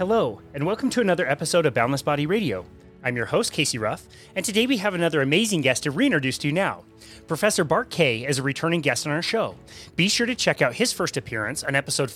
Hello, and welcome to another episode of Boundless Body Radio. I'm your host, Casey Ruff, and today we have another amazing guest to reintroduce to you now. Professor Bart Kay is a returning guest on our show. Be sure to check out his first appearance on episode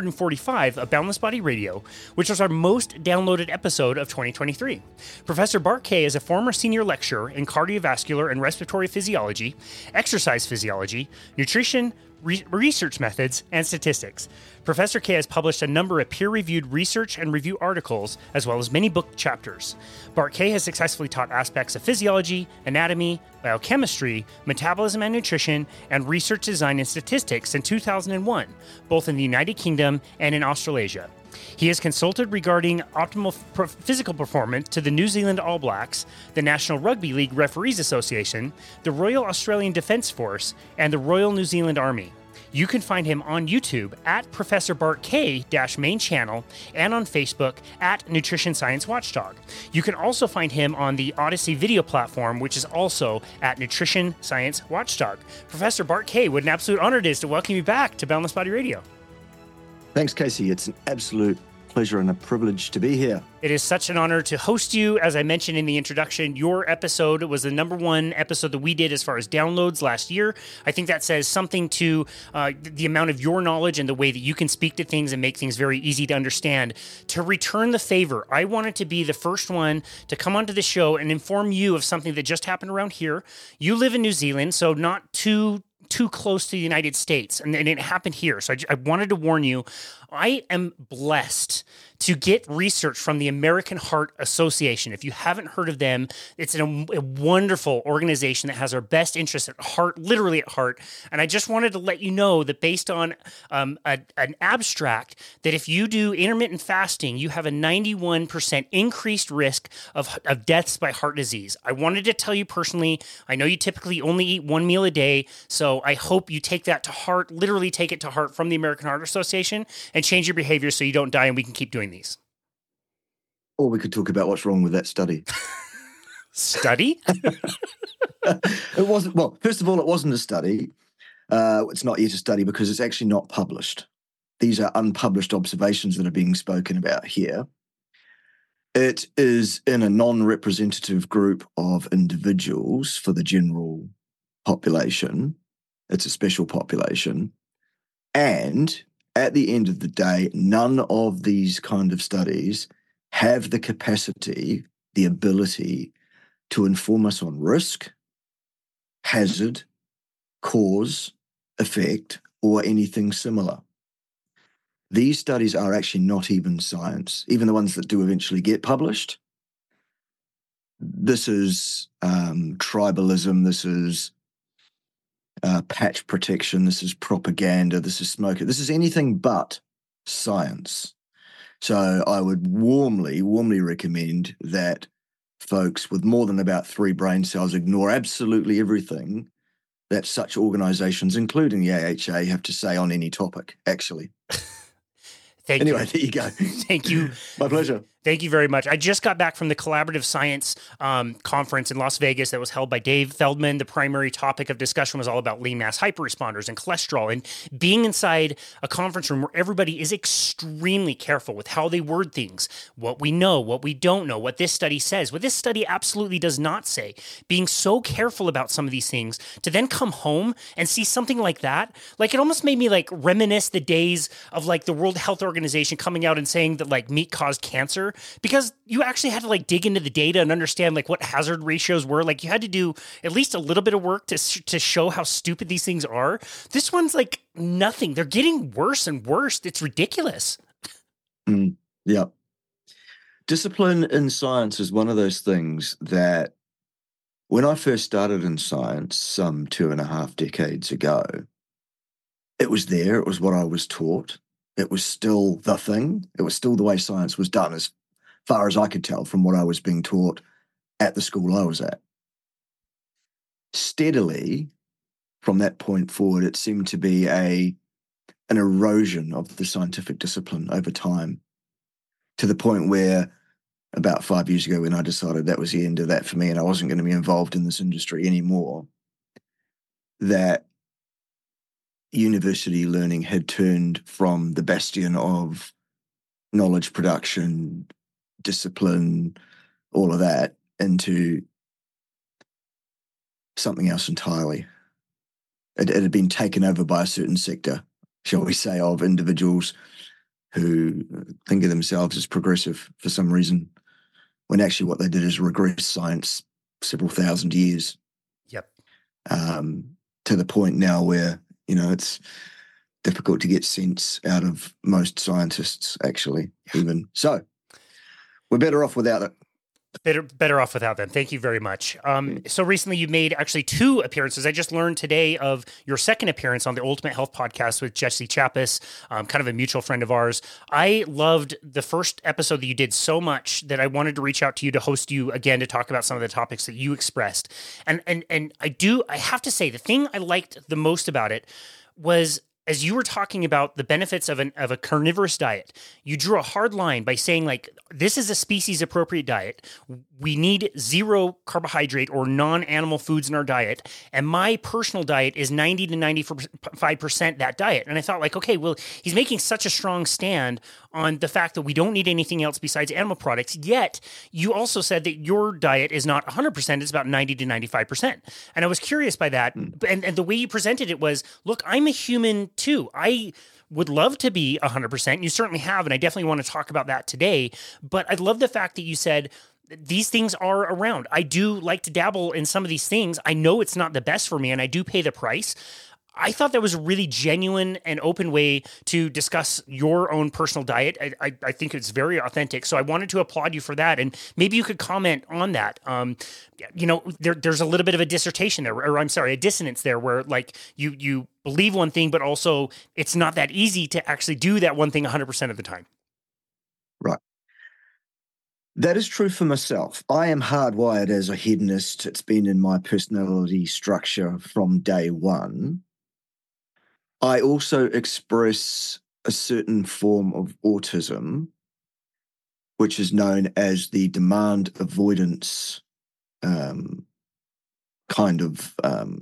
445 of Boundless Body Radio, which was our most downloaded episode of 2023. Professor Bart Kay is a former senior lecturer in cardiovascular and respiratory physiology, exercise physiology, nutrition, research methods, and statistics. Professor Kay has published a number of peer-reviewed research and review articles, as well as many book chapters. Bart Kay has successfully taught aspects of physiology, anatomy, biochemistry, metabolism and nutrition, and research design and statistics since 2001, both in the United Kingdom and in Australasia. He has consulted regarding optimal physical performance to the New Zealand All Blacks, the National Rugby League Referees Association, the Royal Australian Defence Force, and the Royal New Zealand Army. You can find him on YouTube at Professor Bart Kay main channel and on Facebook at Nutrition Science Watchdog. You can also find him on the Odyssey video platform, which is also at Nutrition Science Watchdog. Professor Bart Kay, what an absolute honor it is to welcome you back to Boundless Body Radio. Thanks, Casey. It's an absolute pleasure and a privilege to be here. It is such an honor to host you. As I mentioned in the introduction, your episode was the number one episode that we did as far as downloads last year. I think that says something to the amount of your knowledge and the way that you can speak to things and make things very easy to understand. To return the favor, I wanted to be the first one to come onto the show and inform you of something that just happened around here. You live in New Zealand, so not too close to the United States, and it happened here. So I wanted to warn you, I am blessed to get research from the American Heart Association. If you haven't heard of them, it's a wonderful organization that has our best interests at heart, literally at heart. And I just wanted to let you know that based on an abstract, that if you do intermittent fasting, you have a 91% increased risk of deaths by heart disease. I wanted to tell you personally, I know you typically only eat one meal a day, so I hope you take that to heart, literally take it to heart from the American Heart Association and change your behavior so you don't die and we can keep doing these. Or we could talk about what's wrong with that study. Study? It wasn't, well, first of all, it wasn't a study. It's not yet a study because it's actually not published. These are unpublished observations that are being spoken about here. It is in a non-representative group of individuals for the general population. It's a special population. And at the end of the day, none of these kind of studies have the capacity, the ability to inform us on risk, hazard, cause, effect, or anything similar. These studies are actually not even science, even the ones that do eventually get published. This is tribalism, this is patch protection, this is propaganda, this is smoking, this is anything but science. So I would warmly recommend that folks with more than about 3 brain cells ignore absolutely everything that such organizations, including the AHA, have to say on any topic, actually. Anyway, there you go. Thank you. My pleasure. Thank you very much. I just got back from the Collaborative Science conference in Las Vegas that was held by Dave Feldman. The primary topic of discussion was all about lean mass hyperresponders and cholesterol, and being inside a conference room where everybody is extremely careful with how they word things, what we know, what we don't know, what this study says, what this study absolutely does not say, being so careful about some of these things, to then come home and see something like that, like it almost made me like reminisce the days of like the World Health Organization coming out and saying that like meat caused cancer, because you actually had to like dig into the data and understand like what hazard ratios were. Like you had to do at least a little bit of work to show how stupid these things are. This one's like nothing. They're getting worse and worse. It's ridiculous. Yeah. Discipline in science is one of those things that when I first started in science some 2.5 decades ago, it was there. It was what I was taught. It was still the thing. It was still the way science was done, as far as I could tell from what I was being taught at the school I was at. Steadily, from that point forward, it seemed to be an erosion of the scientific discipline over time, to the point where about 5 years ago, when I decided that was the end of that for me and I wasn't going to be involved in this industry anymore, that university learning had turned from the bastion of knowledge production, discipline, all of that into something else entirely. It had been taken over by a certain sector, shall we say, of individuals who think of themselves as progressive for some reason, when actually what they did is regress science several thousand years. Yep. To the point now where, it's difficult to get sense out of most scientists, actually, even. So we're better off without it. Better off without them. Thank you very much. So recently you made actually 2 appearances. I just learned today of your second appearance on the Ultimate Health Podcast with Jesse Chappis, kind of a mutual friend of ours. I loved the first episode that you did so much that I wanted to reach out to you to host you again to talk about some of the topics that you expressed. And I have to say, the thing I liked the most about it was, as you were talking about the benefits of a carnivorous diet, you drew a hard line by saying, like, this is a species appropriate diet. We need 0 carbohydrate or non-animal foods in our diet. And my personal diet is 90 to 95% that diet. And I thought, like, okay, well, he's making such a strong stand on the fact that we don't need anything else besides animal products. Yet you also said that your diet is not 100%, it's about 90 to 95%. And I was curious by that. And the way you presented it was, look, I'm a human too. I would love to be 100%. You certainly have, and I definitely want to talk about that today. But I love the fact that you said these things are around. I do like to dabble in some of these things. I know it's not the best for me, and I do pay the price. I thought that was a really genuine and open way to discuss your own personal diet. I think it's very authentic. So I wanted to applaud you for that. And maybe you could comment on that. There's a little bit of a dissertation there, or I'm sorry, a dissonance there where, like, you believe one thing, but also it's not that easy to actually do that one thing 100% of the time. Right. That is true for myself. I am hardwired as a hedonist. It's been in my personality structure from day one. I also express a certain form of autism, which is known as the demand avoidance kind of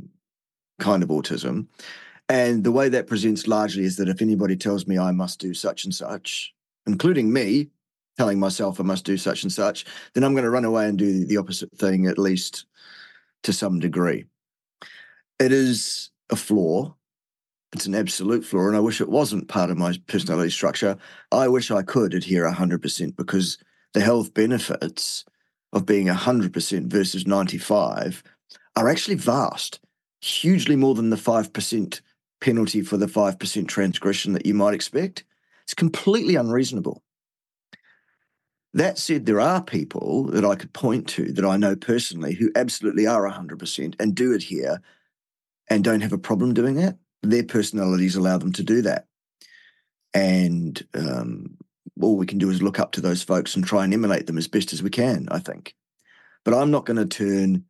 autism. And the way that presents largely is that if anybody tells me I must do such and such, including me telling myself I must do such and such, then I'm going to run away and do the opposite thing, at least to some degree. It is a flaw. It's an absolute flaw, and I wish it wasn't part of my personality structure. I wish I could adhere 100% because the health benefits of being 100% versus 95 are actually vast, hugely more than the 5% penalty for the 5% transgression that you might expect. It's completely unreasonable. That said, there are people that I could point to that I know personally who absolutely are 100% and do adhere and don't have a problem doing that. Their personalities allow them to do that. And all we can do is look up to those folks and try and emulate them as best as we can, I think. But I'm not going to turn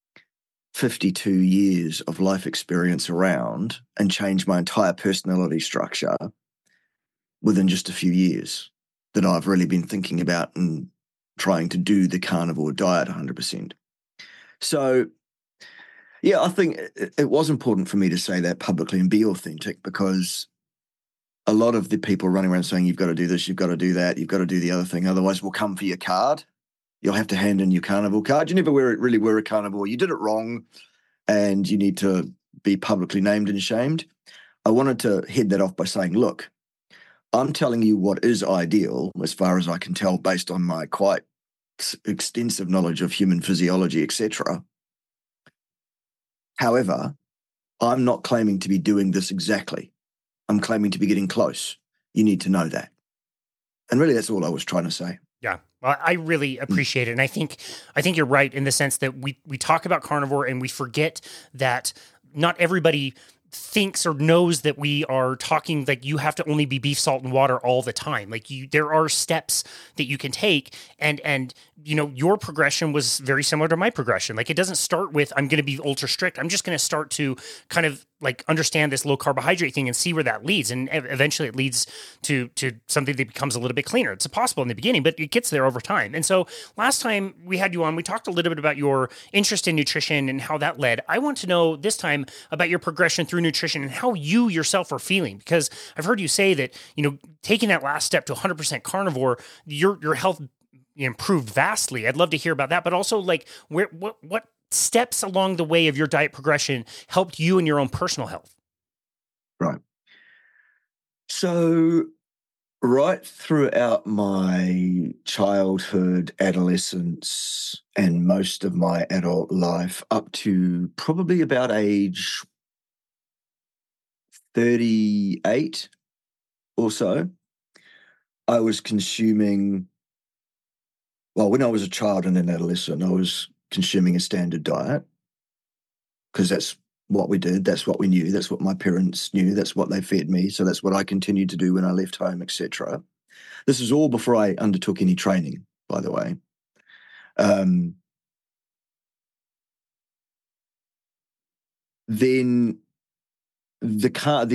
52 years of life experience around and change my entire personality structure within just a few years that I've really been thinking about and trying to do the carnivore diet 100%. So, yeah, I think it was important for me to say that publicly and be authentic, because a lot of the people running around saying, you've got to do this, you've got to do that, you've got to do the other thing, otherwise we'll come for your card. You'll have to hand in your carnivore card. You never really were a carnivore. You did it wrong and you need to be publicly named and shamed. I wanted to head that off by saying, look, I'm telling you what is ideal as far as I can tell based on my quite extensive knowledge of human physiology, etc. However, I'm not claiming to be doing this exactly. I'm claiming to be getting close. You need to know that. And really, that's all I was trying to say. Yeah, well, I really appreciate it. And I think you're right in the sense that we talk about carnivore and we forget that not everybody thinks or knows that we are talking like you have to only be beef, salt, and water all the time. Like there are steps that you can take, and your progression was very similar to my progression. Like it doesn't start with I'm going to be ultra strict. I'm just going to start to kind of like understand this low carbohydrate thing and see where that leads. And eventually it leads to something that becomes a little bit cleaner. It's possible in the beginning, but it gets there over time. And so last time we had you on, we talked a little bit about your interest in nutrition and how that led. I want to know this time about your progression through nutrition and how you yourself are feeling, because I've heard you say that, taking that last step to 100% carnivore, your health improved vastly. I'd love to hear about that, but also like what steps along the way of your diet progression helped you in your own personal health? Right. So right throughout my childhood, adolescence, and most of my adult life, up to probably about age 38 or so, I was consuming, well, when I was a child and an adolescent, I was consuming a standard diet because that's what we did. That's what we knew. That's what my parents knew. That's what they fed me. So that's what I continued to do when I left home, etc. This is all before I undertook any training, by the way. Then the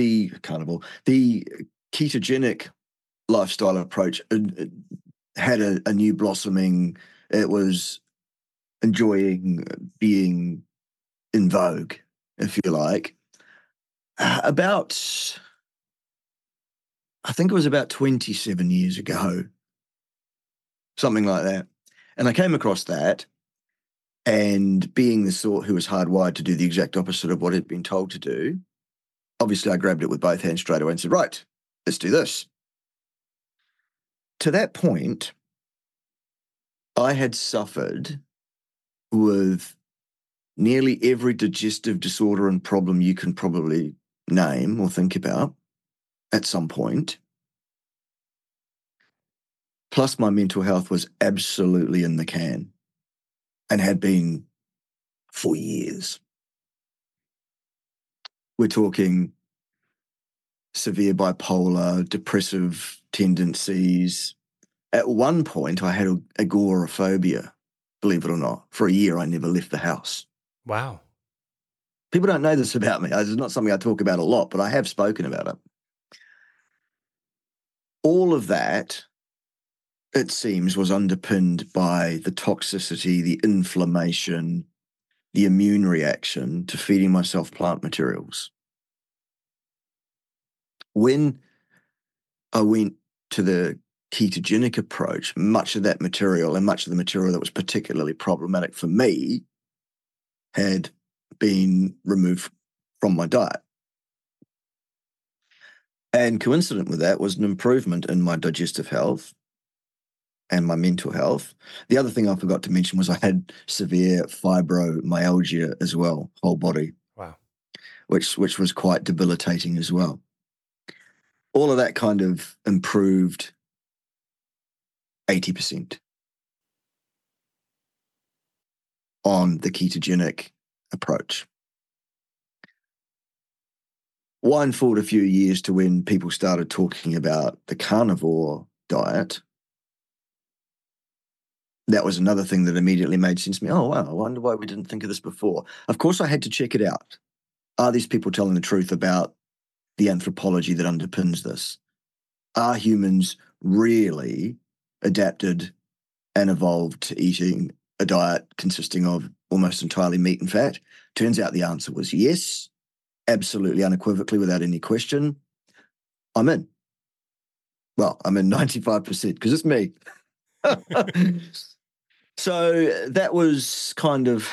ketogenic lifestyle approach had a new blossoming. It was enjoying being in vogue, if you like. I think it was about 27 years ago, something like that. And I came across that, and being the sort who was hardwired to do the exact opposite of what I'd been told to do, obviously I grabbed it with both hands straight away and said, right, let's do this. To that point, I had suffered with nearly every digestive disorder and problem you can probably name or think about at some point. Plus, my mental health was absolutely in the can and had been for years. We're talking severe bipolar, depressive tendencies. At one point, I had agoraphobia, believe it or not. For a year, I never left the house. Wow. People don't know this about me. It's not something I talk about a lot, but I have spoken about it. All of that, it seems, was underpinned by the toxicity, the inflammation, the immune reaction to feeding myself plant materials. When I went to the ketogenic approach, much of that material and much of the material that was particularly problematic for me had been removed from my diet. And coincident with that was an improvement in my digestive health and my mental health. The other thing I forgot to mention was I had severe fibromyalgia as well, whole body. Wow. Which was quite debilitating as well. All of that kind of improved 80% on the ketogenic approach. Wind forward a few years to when people started talking about the carnivore diet. That was another thing that immediately made sense to me. Oh, wow, I wonder why we didn't think of this before. Of course, I had to check it out. Are these people telling the truth about the anthropology that underpins this? Are humans really adapted and evolved to eating a diet consisting of almost entirely meat and fat? Turns out the answer was yes, absolutely unequivocally, without any question. I'm in. Well, I'm in 95% because it's me. So that was kind of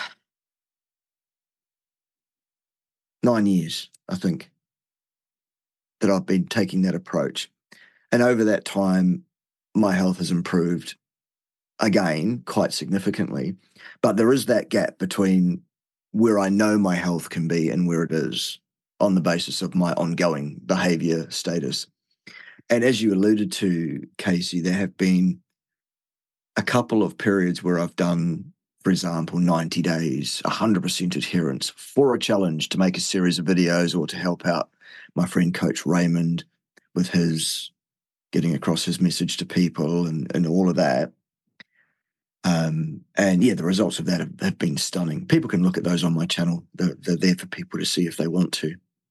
9 years, I think, that I've been taking that approach. And over that time, my health has improved again quite significantly. But there is that gap between where I know my health can be and where it is on the basis of my ongoing behavior status. And as you alluded to, Casey, there have been a couple of periods where I've done, for example, 90 days, 100% adherence for a challenge to make a series of videos or to help out my friend Coach Raymond with his getting across his message to people and all of that. And yeah, the results of that have been stunning. People can look at those on my channel. They're there for people to see if they want to.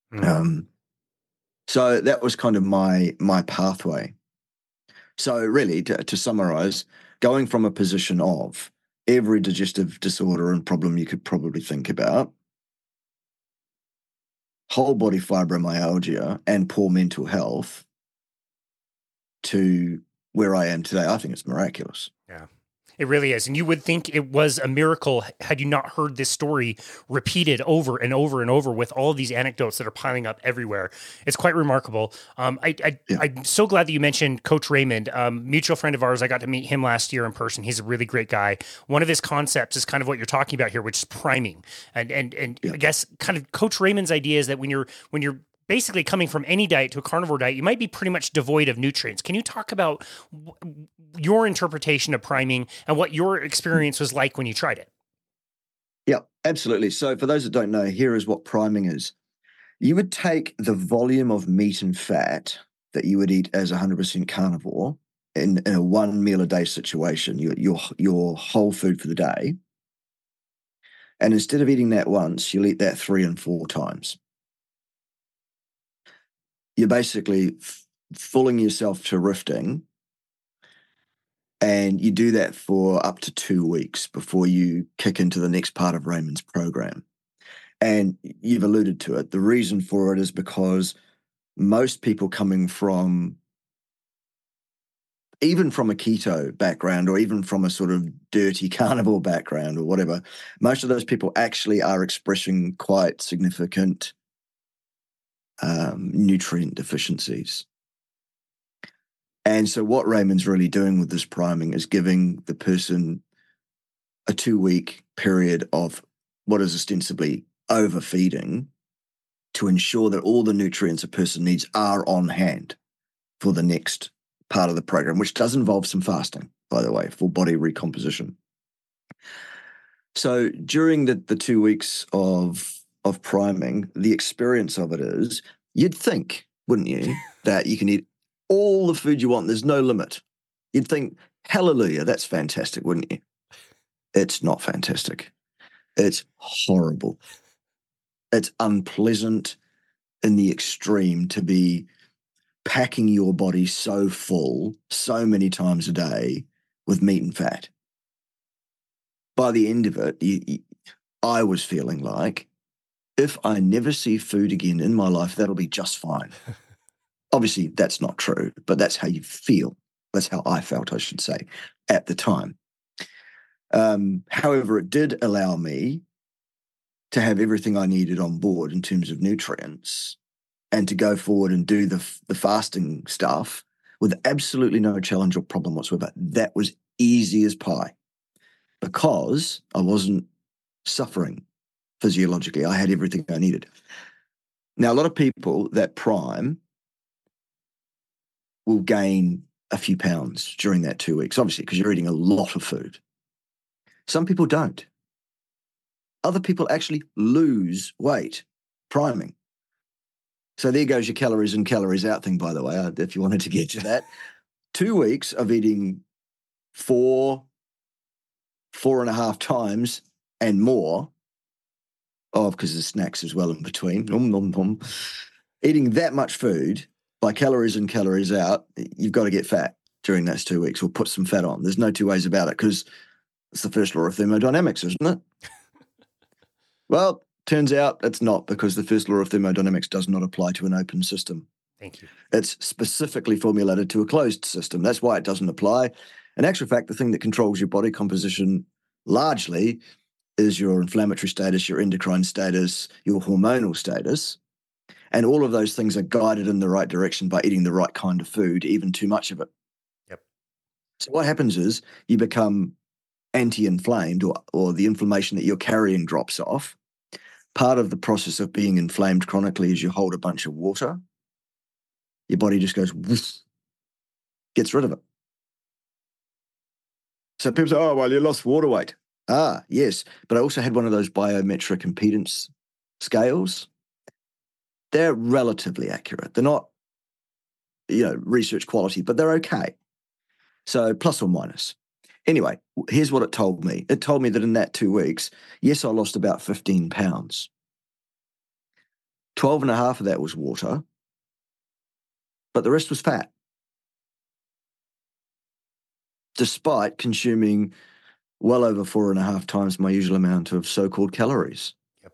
Mm. So that was kind of my pathway. So really, to summarize, going from a position of every digestive disorder and problem you could probably think about, whole body fibromyalgia and poor mental health, to where I am today, I think it's miraculous. Yeah. It really is. And you would think it was a miracle had you not heard this story repeated over and over and over with all of these anecdotes that are piling up everywhere. It's quite remarkable. I'm so glad that you mentioned Coach Raymond, mutual friend of ours. I got to meet him last year in person. He's a really great guy. One of his concepts is kind of what you're talking about here, which is priming. And I guess kind of Coach Raymond's idea is that when you're basically coming from any diet to a carnivore diet, you might be pretty much devoid of nutrients. Can you talk about your interpretation of priming and what your experience was like when you tried it? Yeah, absolutely. So for those that don't know, here is what priming is. You would take the volume of meat and fat that you would eat as 100% carnivore in a one meal a day situation, your whole food for the day. And instead of eating that once, you'll eat that 3 and 4 times. You're basically fooling yourself to rifting, and you do that for up to 2 weeks before you kick into the next part of Raymond's program. And you've alluded to it. The reason for it is because most people coming from, even from a keto background or even from a sort of dirty carnivore background or whatever, most of those people actually are expressing quite significant nutrient deficiencies. And so what Raymond's really doing with this priming is giving the person a 2-week period of what is ostensibly overfeeding to ensure that all the nutrients a person needs are on hand for the next part of the program, which does involve some fasting, by the way, for body recomposition. So during the 2 weeks of priming, the experience of it is, you'd think, wouldn't you, that you can eat all the food you want. There's no limit. You'd think, hallelujah, that's fantastic, wouldn't you? It's not fantastic. It's horrible. It's unpleasant in the extreme to be packing your body so full so many times a day with meat and fat. By the end of it, I was feeling like, if I never see food again in my life, that'll be just fine. Obviously, that's not true, but that's how you feel. That's how I felt, I should say, at the time. However, it did allow me to have everything I needed on board in terms of nutrients and to go forward and do the fasting stuff with absolutely no challenge or problem whatsoever. That was easy as pie because I wasn't suffering physiologically. I had everything I needed. Now, a lot of people that prime will gain a few pounds during that 2 weeks, obviously, because you're eating a lot of food. Some people don't. Other people actually lose weight priming. So there goes your calories in, calories out thing, by the way, if you wanted to get to that. 2 weeks of eating 4.5 times and more, because there's snacks as well in between, eating that much food by calories in, calories out, you've got to get fat during those 2 weeks or put some fat on. There's no two ways about it because it's the first law of thermodynamics, isn't it? Well, turns out it's not, because the first law of thermodynamics does not apply to an open system. Thank you. It's specifically formulated to a closed system. That's why it doesn't apply. In actual fact, the thing that controls your body composition largely is your inflammatory status, your endocrine status, your hormonal status. And all of those things are guided in the right direction by eating the right kind of food, even too much of it. Yep. So what happens is you become anti-inflamed, or the inflammation that you're carrying drops off. Part of the process of being inflamed chronically is you hold a bunch of water. Your body just goes, whoosh, gets rid of it. So people say, oh, well, you lost water weight. Ah, yes. But I also had one of those biometric impedance scales. They're relatively accurate. They're not, research quality, but they're okay. So plus or minus. Anyway, here's what it told me. It told me that in that 2 weeks, yes, I lost about 15 pounds. 12 and a half of that was water, but the rest was fat, despite consuming well over 4.5 times my usual amount of so-called calories.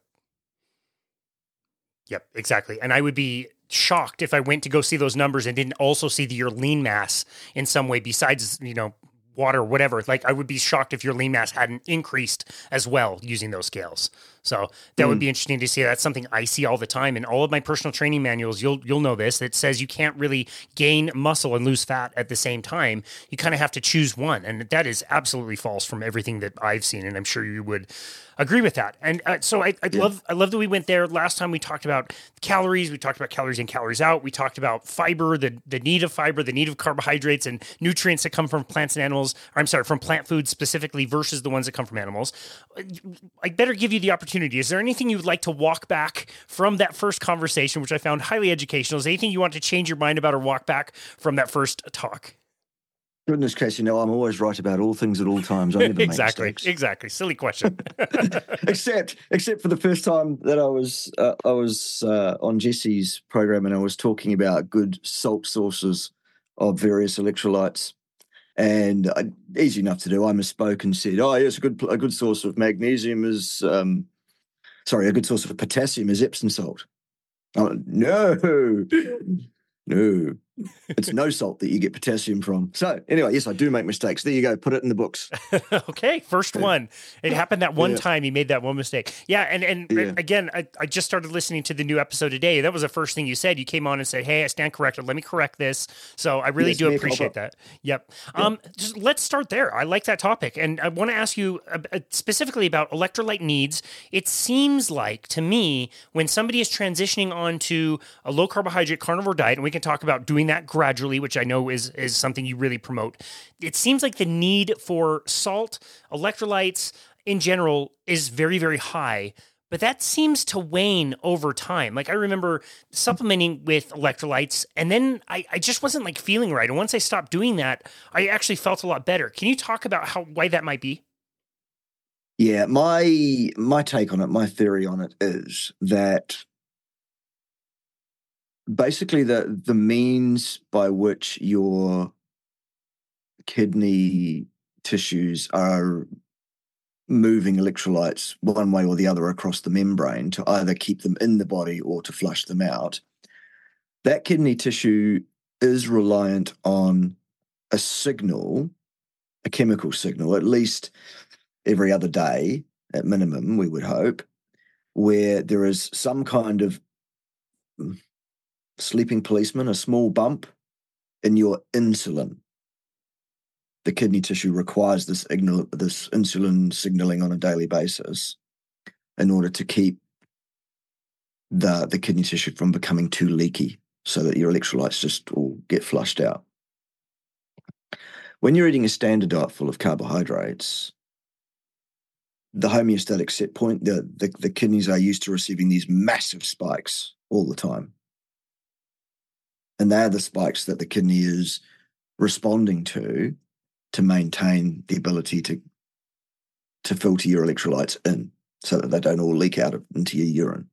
Yep, exactly. And I would be shocked if I went to go see those numbers and didn't also see your lean mass in some way besides, water, whatever. Like, I would be shocked if your lean mass hadn't increased as well using those scales. So that would be interesting to see. That's something I see all the time in all of my personal training manuals. You'll know this. It says you can't really gain muscle and lose fat at the same time. You kind of have to choose one, and that is absolutely false from everything that I've seen. And I'm sure you would agree with that. And so I love that we went there. Last time we talked about calories. We talked about calories in, calories out. We talked about fiber, the need of fiber, the need of carbohydrates and nutrients that come from plants and animals. Or I'm sorry, from plant foods specifically versus the ones that come from animals. I better give you the opportunity. Is there anything you would like to walk back from that first conversation, which I found highly educational? Is there anything you want to change your mind about or walk back from that first talk? Goodness, Casey, I'm always right about all things at all times. I never make mistakes. Exactly. Silly question. except for the first time that I was on Jesse's program and I was talking about good salt sources of various electrolytes. And easy enough to do. I misspoke and said, "Oh, yes, a good source of magnesium is, a good source of potassium is Epsom salt." Oh, no, it's no salt that you get potassium from. So anyway, yes, I do make mistakes. There you go. Put it in the books. Okay, first one. It happened that one time. He made that one mistake. Yeah, and again, I just started listening to the new episode today. That was the first thing you said. You came on and said, "Hey, I stand corrected. Let me correct this." So I really do appreciate that. Yep. Just let's start there. I like that topic, and I want to ask you specifically about electrolyte needs. It seems like to me when somebody is transitioning onto a low carbohydrate carnivore diet, and we can talk about doing that gradually, which I know is something you really promote. It seems like the need for salt, electrolytes in general is very, very high, but that seems to wane over time. Like I remember supplementing with electrolytes and then I just wasn't like feeling right. And once I stopped doing that, I actually felt a lot better. Can you talk about why that might be? Yeah, my take on it, my theory on it is that basically the means by which your kidney tissues are moving electrolytes one way or the other across the membrane to either keep them in the body or to flush them out, that kidney tissue is reliant on a signal, a chemical signal, at least every other day at minimum, we would hope, where there is some kind of sleeping policeman, a small bump in your insulin. The kidney tissue requires this insulin signaling on a daily basis in order to keep the kidney tissue from becoming too leaky so that your electrolytes just all get flushed out. When you're eating a standard diet full of carbohydrates, the homeostatic set point, the kidneys are used to receiving these massive spikes all the time. And they're the spikes that the kidney is responding to maintain the ability to filter your electrolytes in so that they don't all leak out into your urine.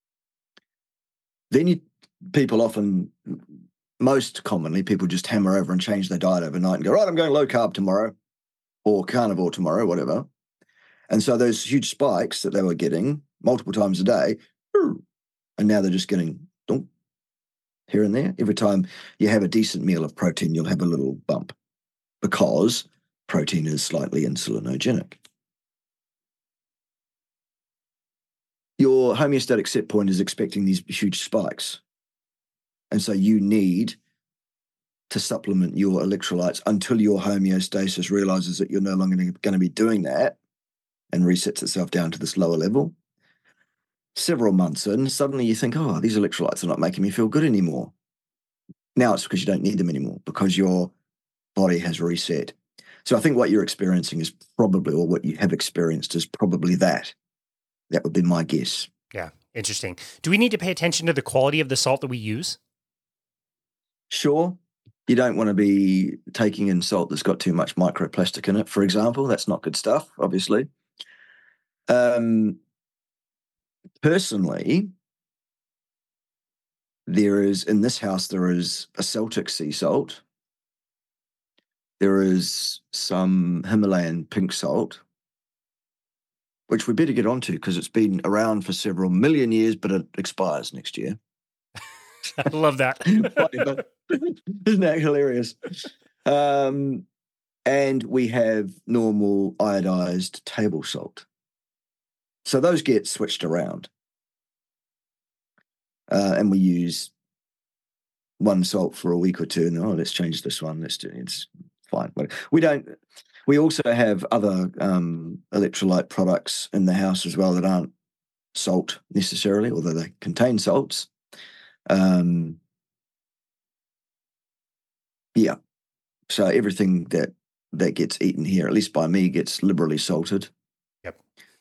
Then most commonly, people just hammer over and change their diet overnight and go, right, I'm going low carb tomorrow or carnivore tomorrow, whatever. And so those huge spikes that they were getting multiple times a day, and now they're just getting here and there. Every time you have a decent meal of protein, you'll have a little bump because protein is slightly insulinogenic. Your homeostatic set point is expecting these huge spikes. And so you need to supplement your electrolytes until your homeostasis realizes that you're no longer going to be doing that and resets itself down to this lower level. Several months in, suddenly you think, oh, these electrolytes are not making me feel good anymore. Now it's because you don't need them anymore because your body has reset. So I think what you're experiencing is probably, or what you have experienced is probably that. That would be my guess. Yeah, interesting. Do we need to pay attention to the quality of the salt that we use? Sure. You don't want to be taking in salt that's got too much microplastic in it, for example. That's not good stuff, obviously. Personally, in this house, there is a Celtic sea salt. There is some Himalayan pink salt, which we better get onto because it's been around for several million years, but it expires next year. I love that. Isn't that hilarious? And we have normal iodized table salt. So those get switched around. And we use one salt for a week or two, and let's change this one. It's fine. We also have other electrolyte products in the house as well that aren't salt necessarily, although they contain salts. Yeah. So everything that gets eaten here, at least by me, gets liberally salted. Yep.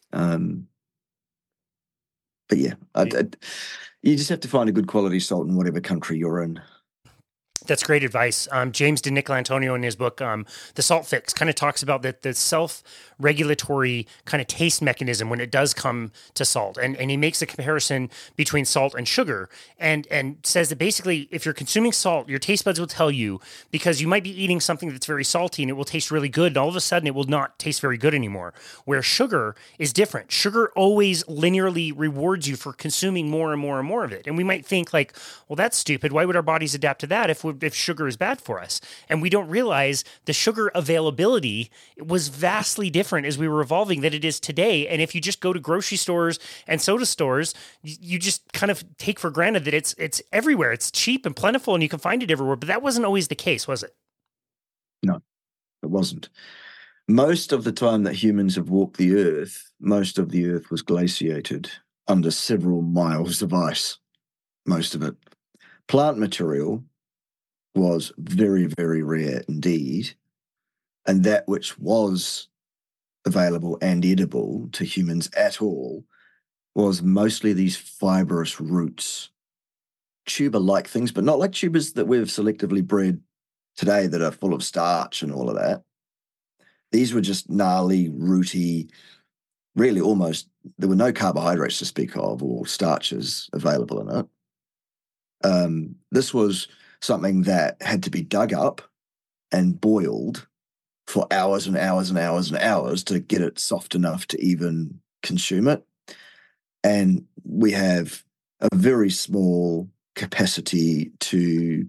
But yeah, you just have to find a good quality salt in whatever country you're in. That's great advice. James DiNicolantonio in his book, The Salt Fix, kind of talks about the self-regulatory kind of taste mechanism when it does come to salt. And he makes a comparison between salt and sugar and says that basically if you're consuming salt, your taste buds will tell you because you might be eating something that's very salty and it will taste really good. And all of a sudden it will not taste very good anymore. Where sugar is different. Sugar always linearly rewards you for consuming more and more and more of it. And we might think like, well, that's stupid. Why would our bodies adapt to that if sugar is bad for us? And we don't realize the sugar availability was vastly different as we were evolving than it is today. And if you just go to grocery stores and soda stores, you just kind of take for granted that it's everywhere. It's cheap and plentiful and you can find it everywhere. But that wasn't always the case, was it? No, it wasn't. Most of the time that humans have walked the earth, most of the earth was glaciated under several miles of ice. Most of it. Plant material was very, very rare indeed. And that which was available and edible to humans at all was mostly these fibrous roots, tuber-like things, but not like tubers that we've selectively bred today that are full of starch and all of that. These were just gnarly, rooty, really almost, there were no carbohydrates to speak of or starches available in it. This was something that had to be dug up and boiled for hours and hours and hours and hours to get it soft enough to even consume it. And we have a very small capacity to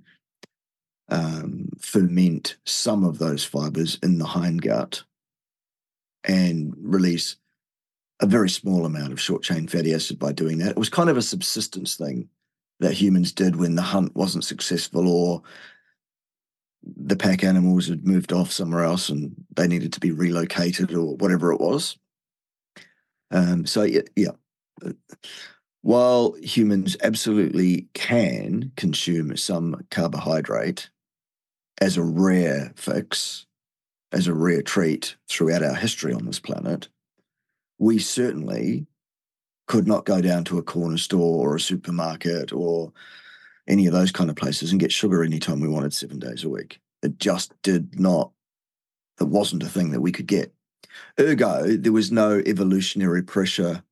ferment some of those fibers in the hindgut and release a very small amount of short-chain fatty acid by doing that. It was kind of a subsistence thing that humans did when the hunt wasn't successful or the pack animals had moved off somewhere else and they needed to be relocated or whatever it was. So, yeah. While humans absolutely can consume some carbohydrate as a rare fix, as a rare treat throughout our history on this planet, we certainly could not go down to a corner store or a supermarket or any of those kind of places and get sugar anytime we wanted 7 days a week. It just did not, it wasn't a thing that we could get. Ergo, there was no evolutionary pressure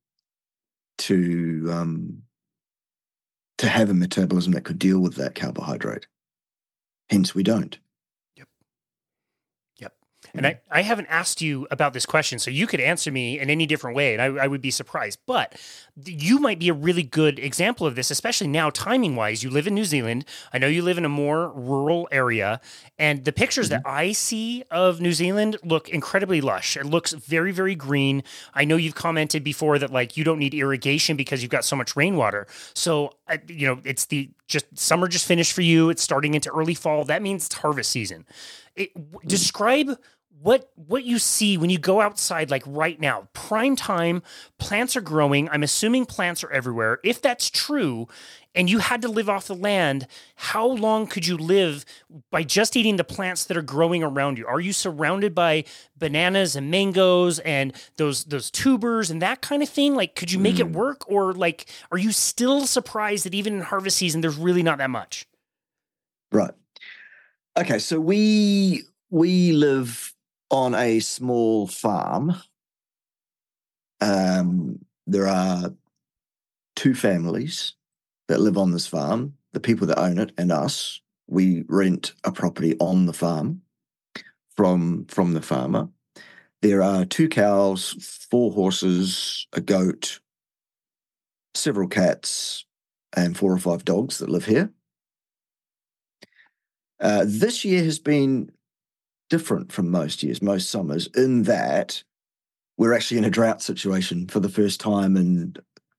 to have a metabolism that could deal with that carbohydrate. Hence, we don't. And I haven't asked you about this question, so you could answer me in any different way, and I would be surprised. But you might be a really good example of this, especially now, timing-wise. You live in New Zealand. I know you live in a more rural area, and the pictures that I see of New Zealand look incredibly lush. It looks very, very green. I know you've commented before that, like, you don't need irrigation because you've got so much rainwater. So, it's summer just finished for you. It's starting into early fall. That means it's harvest season. Describe what you see when you go outside, like right now, prime time, plants are growing. I'm assuming plants are everywhere. If that's true, and you had to live off the land, how long could you live by just eating the plants that are growing around you? Are you surrounded by bananas and mangoes and those tubers and that kind of thing? Like, could you make it work? Or like, are you still surprised that even in harvest season, there's really not that much? Right. Okay, so we live on a small farm. There are 2 families that live on this farm. the people that own it and us, we rent a property on the farm from the farmer. There are 2 cows, 4 horses, a goat, several cats, and 4 or 5 dogs that live here. This year has been different from most years, most summers, in that we're actually in a drought situation for the first time in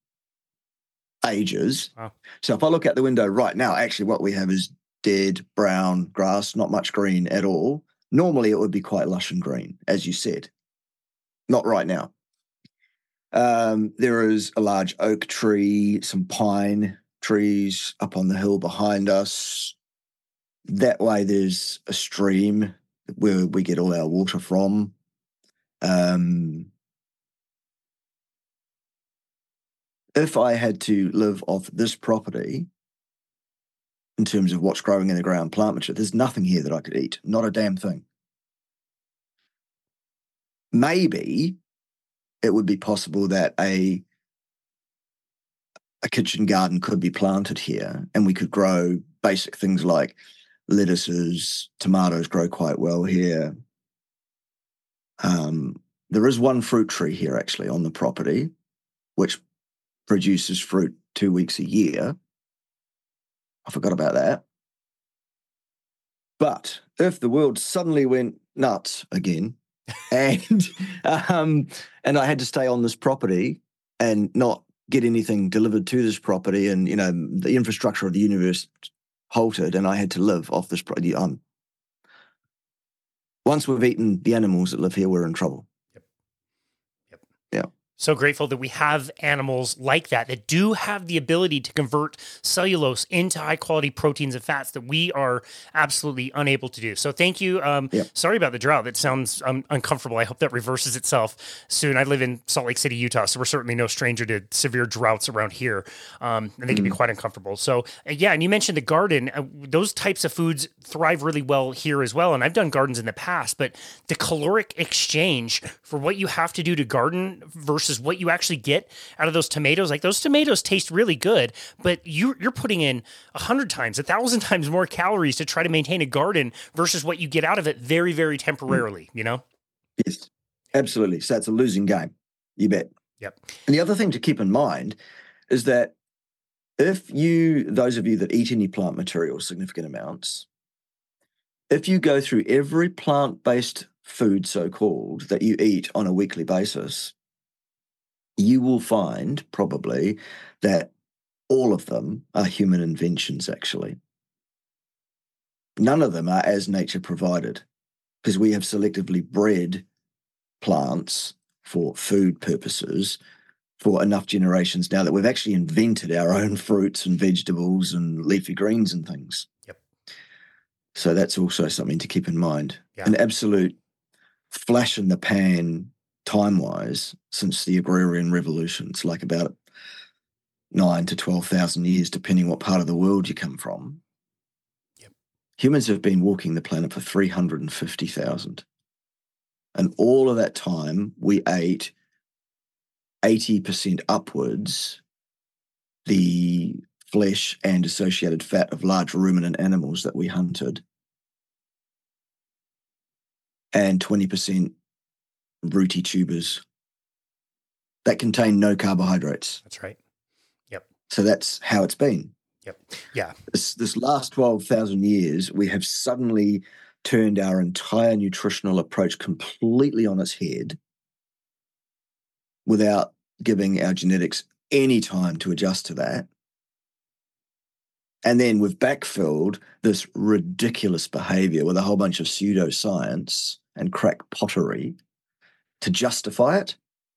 ages. Wow. So if I look out the window right now, actually what we have is dead brown grass, not much green at all. Normally it would be quite lush and green, as you said. Not right now. There is a large oak tree, some pine trees up on the hill behind us. That way there's a stream where we get all our water from. If I had to live off this property, in terms of what's growing in the ground, plant mature, there's nothing here that I could eat. Not a damn thing. Maybe it would be possible that a kitchen garden could be planted here and we could grow basic things like lettuces, tomatoes grow quite well here. There is one fruit tree here actually on the property, which produces fruit 2 weeks a year. I forgot about that. But if the world suddenly went nuts again, and I had to stay on this property and not get anything delivered to this property, and the infrastructure of the universe halted, and I had to live off this property. Once we've eaten the animals that live here, we're in trouble. Yep. Yeah. So grateful that we have animals like that do have the ability to convert cellulose into high quality proteins and fats that we are absolutely unable to do. So thank you. Sorry about the drought. That sounds uncomfortable. I hope that reverses itself soon. I live in Salt Lake City, Utah, so we're certainly no stranger to severe droughts around here. And they can be quite uncomfortable. So yeah, and you mentioned the garden. Those types of foods thrive really well here as well. And I've done gardens in the past, but the caloric exchange for what you have to do to garden versus what you actually get out of those tomatoes. Like those tomatoes taste really good, but you're putting in 100 times, 1,000 times more calories to try to maintain a garden versus what you get out of it very, very temporarily, Yes, absolutely. So it's a losing game. You bet. Yep. And the other thing to keep in mind is that those of you that eat any plant material, significant amounts, if you go through every plant-based food, so-called, that you eat on a weekly basis, you will find probably that all of them are human inventions, actually. None of them are as nature provided, because we have selectively bred plants for food purposes for enough generations now that we've actually invented our own fruits and vegetables and leafy greens and things. Yep. So that's also something to keep in mind. Yeah. An absolute flash in the pan time-wise since the agrarian revolution. It's like about 9,000 to 12,000 years, depending what part of the world you come from. Yep. Humans have been walking the planet for 350,000. And all of that time, we ate 80% upwards the flesh and associated fat of large ruminant animals that we hunted, and 20% rooty tubers that contain no carbohydrates. That's right. Yep. So that's how it's been. Yep. Yeah. This last 12,000 years, we have suddenly turned our entire nutritional approach completely on its head without giving our genetics any time to adjust to that. And then we've backfilled this ridiculous behavior with a whole bunch of pseudoscience and crack pottery to justify it.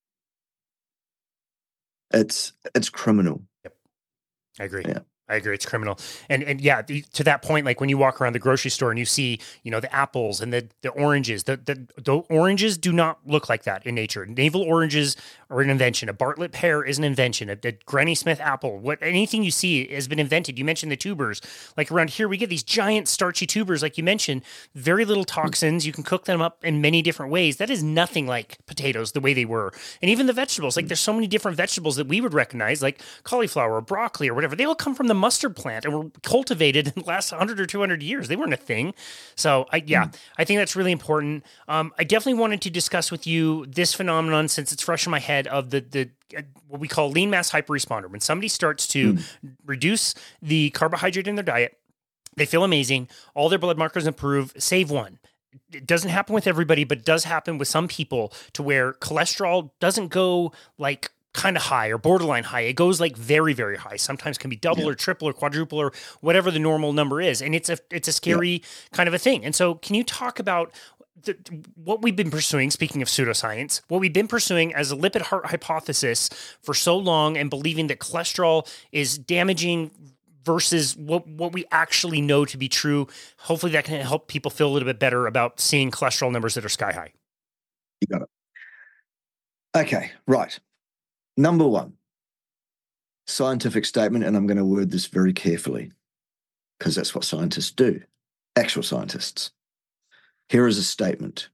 It's criminal. Yep. I agree. Yeah. I agree. It's criminal. And yeah, to that point, like when you walk around the grocery store and you see, the apples and the oranges, the oranges do not look like that in nature. Navel oranges are an invention. A Bartlett pear is an invention. A Granny Smith apple, anything you see has been invented. You mentioned the tubers. Like around here, we get these giant starchy tubers, like you mentioned, very little toxins. You can cook them up in many different ways. That is nothing like potatoes the way they were. And even the vegetables, like there's so many different vegetables that we would recognize, like cauliflower or broccoli or whatever. They all come from the a mustard plant and were cultivated in the last 100 or 200 years. They weren't a thing. So, I think that's really important. I definitely wanted to discuss with you this phenomenon, since it's fresh in my head, of the what we call lean mass hyperresponder. When somebody starts to reduce the carbohydrate in their diet, they feel amazing. All their blood markers improve, save one. It doesn't happen with everybody, but it does happen with some people, to where cholesterol doesn't go like kind of high or borderline high. It goes like very, very high. Sometimes can be double or triple or quadruple or whatever the normal number is. And it's a scary kind of a thing. And so can you talk about what we've been pursuing, speaking of pseudoscience, what we've been pursuing as a lipid heart hypothesis for so long, and believing that cholesterol is damaging versus what we actually know to be true. Hopefully that can help people feel a little bit better about seeing cholesterol numbers that are sky high. You got it. Okay, right. Number one, scientific statement, and I'm going to word this very carefully because that's what scientists do, actual scientists. Here is a statement.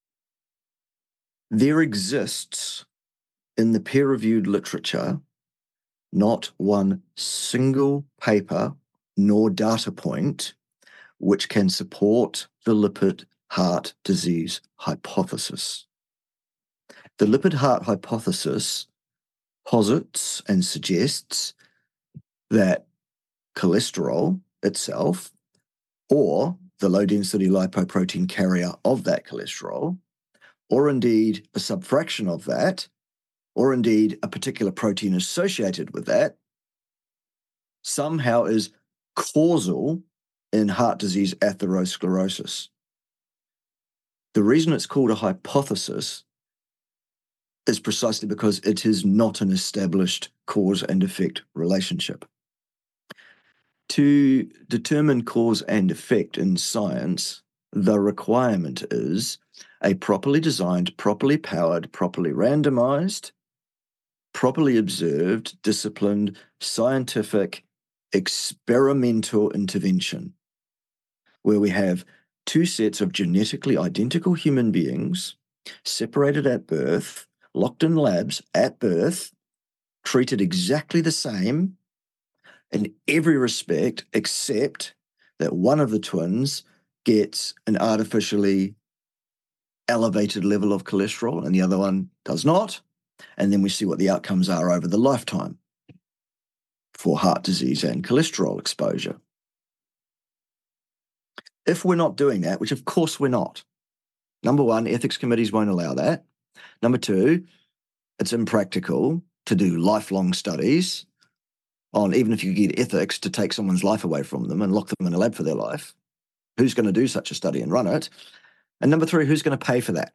There exists in the peer-reviewed literature not one single paper nor data point which can support the lipid heart disease hypothesis. The lipid heart hypothesis posits and suggests that cholesterol itself, or the low-density lipoprotein carrier of that cholesterol, or indeed a subfraction of that, or indeed a particular protein associated with that, somehow is causal in heart disease atherosclerosis. The reason it's called a hypothesis is precisely because it is not an established cause and effect relationship. To determine cause and effect in science, the requirement is a properly designed, properly powered, properly randomized, properly observed, disciplined, scientific, experimental intervention, where we have two sets of genetically identical human beings separated at birth, locked in labs at birth, treated exactly the same in every respect, except that one of the twins gets an artificially elevated level of cholesterol and the other one does not. And then we see what the outcomes are over the lifetime for heart disease and cholesterol exposure. If we're not doing that, which of course we're not, number one, ethics committees won't allow that. Number two, it's impractical to do lifelong studies on, even if you get ethics, to take someone's life away from them and lock them in a lab for their life. Who's going to do such a study and run it? And number three, who's going to pay for that?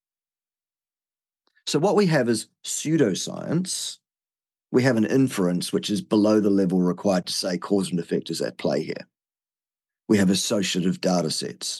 So what we have is pseudoscience. We have an inference which is below the level required to say cause and effect is at play here. We have associative data sets.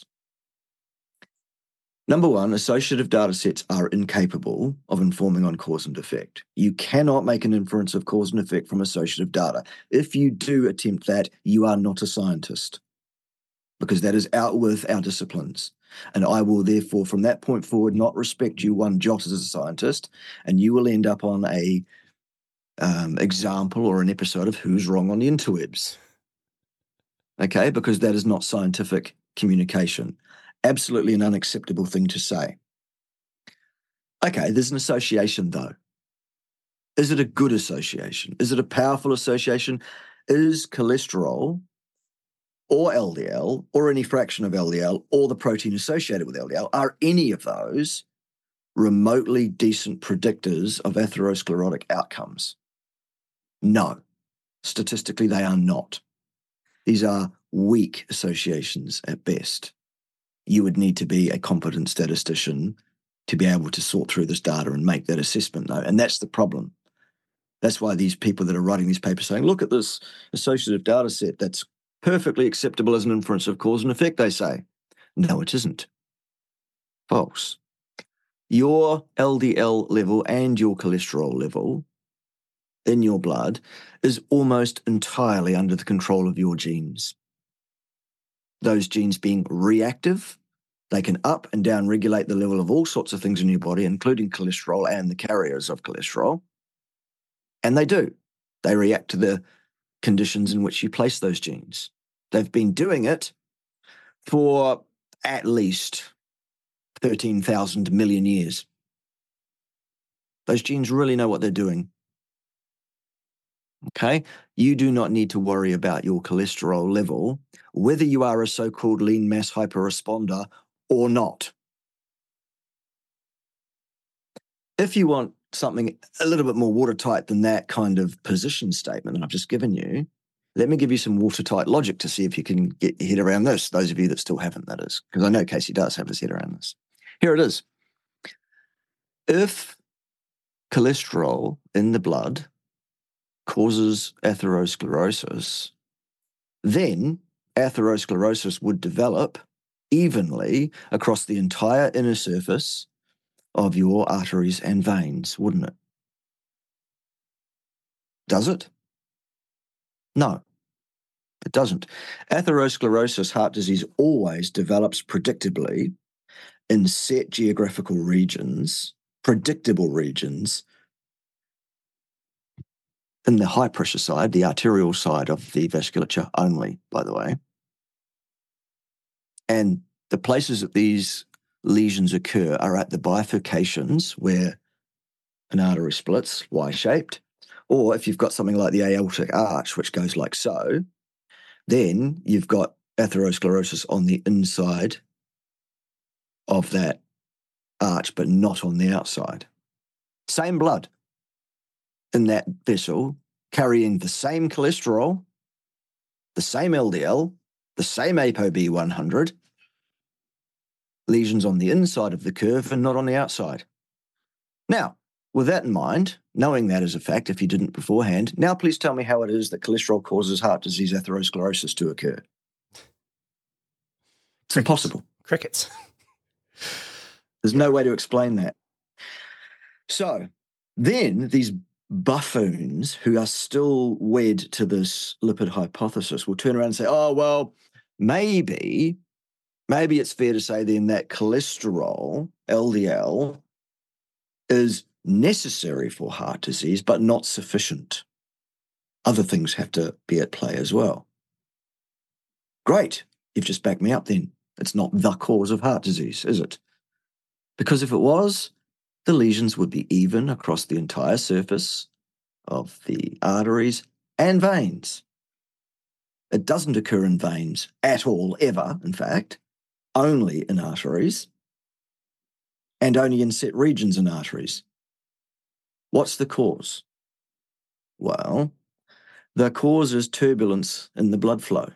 Number one, associative data sets are incapable of informing on cause and effect. You cannot make an inference of cause and effect from associative data. If you do attempt that, you are not a scientist, because that is out with our disciplines. And I will therefore, from that point forward, not respect you one jot as a scientist, and you will end up on a example or an episode of Who's Wrong on the Interwebs. Okay, because that is not scientific communication. Absolutely an unacceptable thing to say. Okay, there's an association though. Is it a good association? Is it a powerful association? Is cholesterol or LDL or any fraction of LDL or the protein associated with LDL, are any of those remotely decent predictors of atherosclerotic outcomes? No. Statistically, they are not. These are weak associations at best. You would need to be a competent statistician to be able to sort through this data and make that assessment, though. And that's the problem. That's why these people that are writing these papers saying, look at this associative data set that's perfectly acceptable as an inference of cause and effect, they say. No, it isn't. False. Your LDL level and your cholesterol level in your blood is almost entirely under the control of your genes. Those genes being reactive, they can up and down regulate the level of all sorts of things in your body, including cholesterol and the carriers of cholesterol. And they do. They react to the conditions in which you place those genes. They've been doing it for at least 13,000 million years. Those genes really know what they're doing. Okay? You do not need to worry about your cholesterol level, whether you are a so-called lean mass hyperresponder or not. If you want something a little bit more watertight than that kind of position statement that I've just given you, let me give you some watertight logic to see if you can get your head around this, those of you that still haven't, that is, because I know Casey does have his head around this. Here it is. If cholesterol in the blood causes atherosclerosis, then atherosclerosis would develop evenly across the entire inner surface of your arteries and veins, wouldn't it? Does it? No, it doesn't. Atherosclerosis, heart disease, always develops predictably in set geographical regions, predictable regions, in the high pressure side, the arterial side of the vasculature only, by the way. And the places that these lesions occur are at the bifurcations where an artery splits, Y-shaped, or if you've got something like the aortic arch, which goes like so, then you've got atherosclerosis on the inside of that arch, but not on the outside. Same blood in that vessel, carrying the same cholesterol, the same LDL, the same ApoB100, lesions on the inside of the curve and not on the outside. Now, with that in mind, knowing that as a fact, if you didn't beforehand, now please tell me how it is that cholesterol causes heart disease atherosclerosis to occur. It's impossible. Crickets. There's no way to explain that. So then these buffoons who are still wed to this lipid hypothesis will turn around and say, oh, well, maybe it's fair to say then that cholesterol, LDL, is necessary for heart disease, but not sufficient. Other things have to be at play as well. Great. You've just backed me up then. It's not the cause of heart disease, is it? Because if it was, the lesions would be even across the entire surface of the arteries and veins. It doesn't occur in veins at all, ever, in fact, only in arteries, and only in set regions in arteries. What's the cause? Well, the cause is turbulence in the blood flow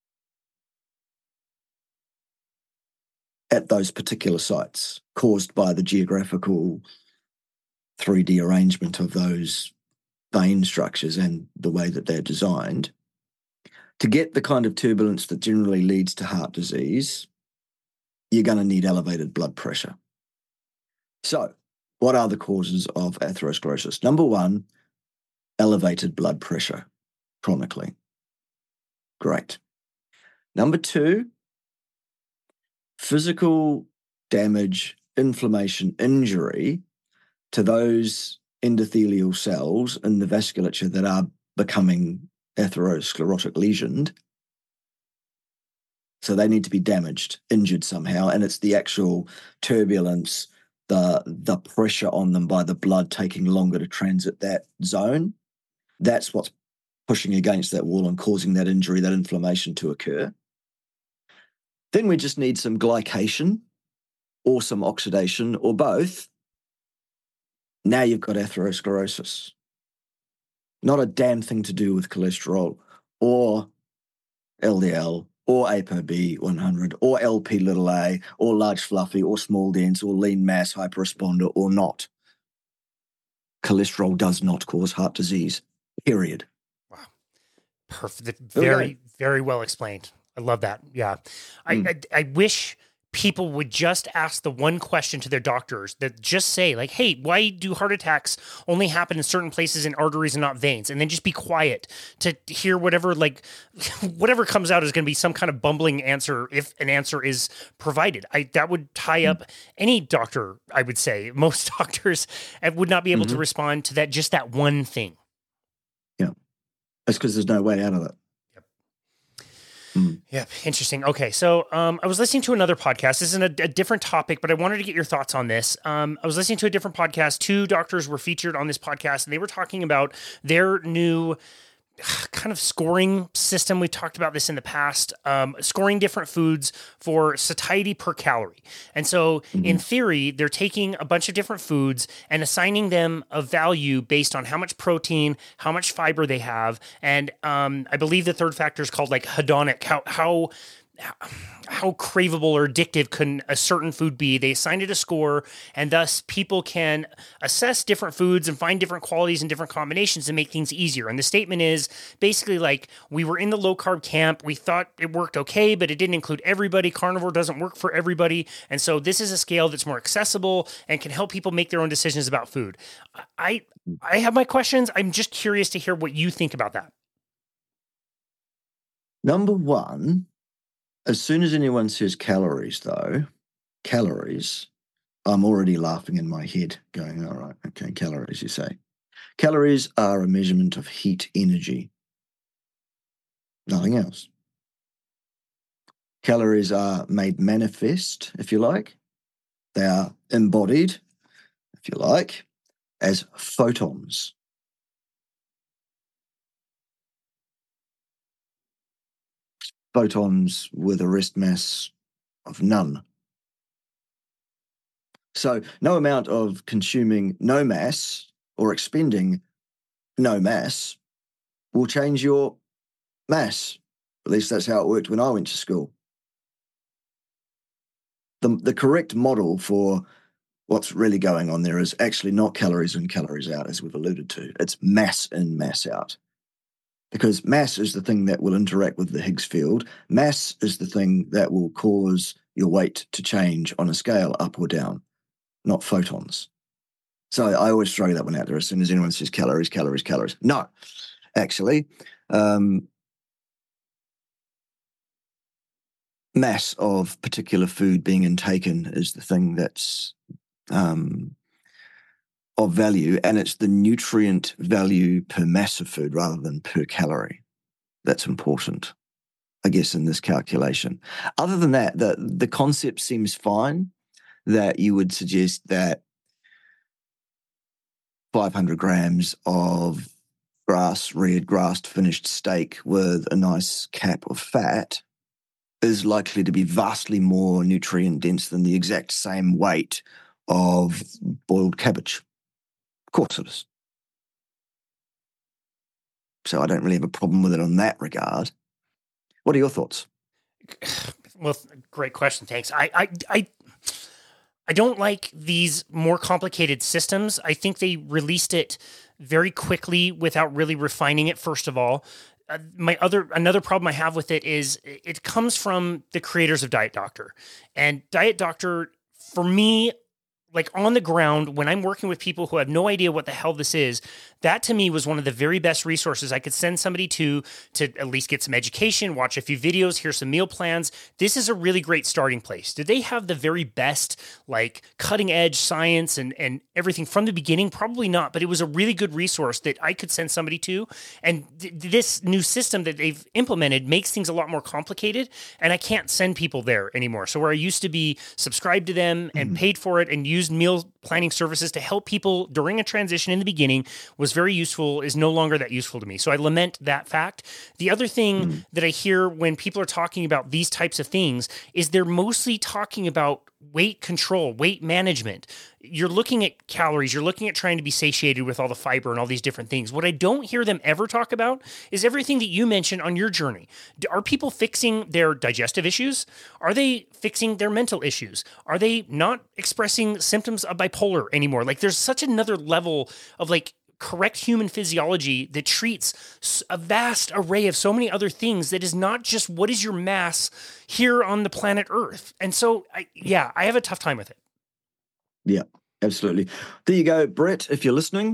at those particular sites, caused by the geographical 3D arrangement of those vein structures and the way that they're designed. To get the kind of turbulence that generally leads to heart disease, you're going to need elevated blood pressure. So, what are the causes of atherosclerosis? Number one, elevated blood pressure chronically. Great. Number two, physical damage, inflammation, injury to those endothelial cells in the vasculature that are becoming atherosclerotic lesioned. So they need to be damaged, injured somehow, and it's the actual turbulence, the pressure on them by the blood taking longer to transit that zone. That's what's pushing against that wall and causing that injury, that inflammation to occur. Then we just need some glycation or some oxidation or both. Now you've got atherosclerosis. Not a damn thing to do with cholesterol or LDL or ApoB100 or Lp(a) or large fluffy or small dense or lean mass hyperresponder or not. Cholesterol does not cause heart disease, period. Wow. Perfect. Very, very well explained. I love that. Yeah. I wish people would just ask the one question to their doctors that just say like, hey, why do heart attacks only happen in certain places in arteries and not veins? And then just be quiet to hear whatever comes out is going to be some kind of bumbling answer if an answer is provided. That would tie up any doctor, I would say. Most doctors would not be able to respond to that, just that one thing. Yeah. It's because there's no way out of it. Yeah, interesting. Okay, so I was listening to another podcast. This is a different topic, but I wanted to get your thoughts on this. I was listening to a different podcast. Two doctors were featured on this podcast, and they were talking about their new kind of scoring system. We talked about this in the past, scoring different foods for satiety per calorie. And so in theory, they're taking a bunch of different foods and assigning them a value based on how much protein, how much fiber they have. And I believe the third factor is called like hedonic, how craveable or addictive can a certain food be. They assign it a score, and thus people can assess different foods and find different qualities and different combinations to make things easier. And the statement is basically like, we were in the low carb camp. We thought it worked okay, but it didn't include everybody. Carnivore doesn't work for everybody. And so this is a scale that's more accessible and can help people make their own decisions about food. I have my questions. I'm just curious to hear what you think about that. Number one, as soon as anyone says calories, though, I'm already laughing in my head, going, all right, okay, calories, you say. Calories are a measurement of heat energy. Nothing else. Calories are made manifest, if you like. They are embodied, if you like, as photons. Photons with a rest mass of none. So no amount of consuming no mass or expending no mass will change your mass. At least that's how it worked when I went to school. The correct model for what's really going on there is actually not calories in, calories out, as we've alluded to. It's mass in, mass out. Because mass is the thing that will interact with the Higgs field. Mass is the thing that will cause your weight to change on a scale up or down, not photons. So I always throw that one out there as soon as anyone says calories. No, actually, mass of particular food being intaken is the thing that's of value, and it's the nutrient value per mass of food rather than per calorie. That's important, I guess, in this calculation. Other than that, the concept seems fine, that you would suggest that 500 grams of grass-reared, grass-finished steak with a nice cap of fat is likely to be vastly more nutrient-dense than the exact same weight of boiled cabbage. Of course it is. So I don't really have a problem with it on that regard. What are your thoughts? Well, great question. Thanks. I don't like these more complicated systems. I think they released it very quickly without really refining it, first of all. Another problem I have with it is it comes from the creators of Diet Doctor. And Diet Doctor, for me, like on the ground, when I'm working with people who have no idea what the hell this is, that to me was one of the very best resources I could send somebody to at least get some education, watch a few videos, hear some meal plans. This is a really great starting place. Did they have the very best, like cutting edge science and everything from the beginning? Probably not, but it was a really good resource that I could send somebody to. And this new system that they've implemented makes things a lot more complicated, and I can't send people there anymore. So where I used to be subscribed to them and paid for it and used meal planning services to help people during a transition in the beginning was very useful, is no longer that useful to me. So I lament that fact. The other thing that I hear when people are talking about these types of things is they're mostly talking about weight control, weight management. You're looking at calories, you're looking at trying to be satiated with all the fiber and all these different things. What I don't hear them ever talk about is everything that you mentioned on your journey. Are people fixing their digestive issues? Are they fixing their mental issues? Are they not expressing symptoms of bipolar anymore? Like there's such another level of like correct human physiology that treats a vast array of so many other things that is not just what is your mass here on the planet Earth. And so, I have a tough time with it. Yeah, absolutely. There you go, Brett, if you're listening.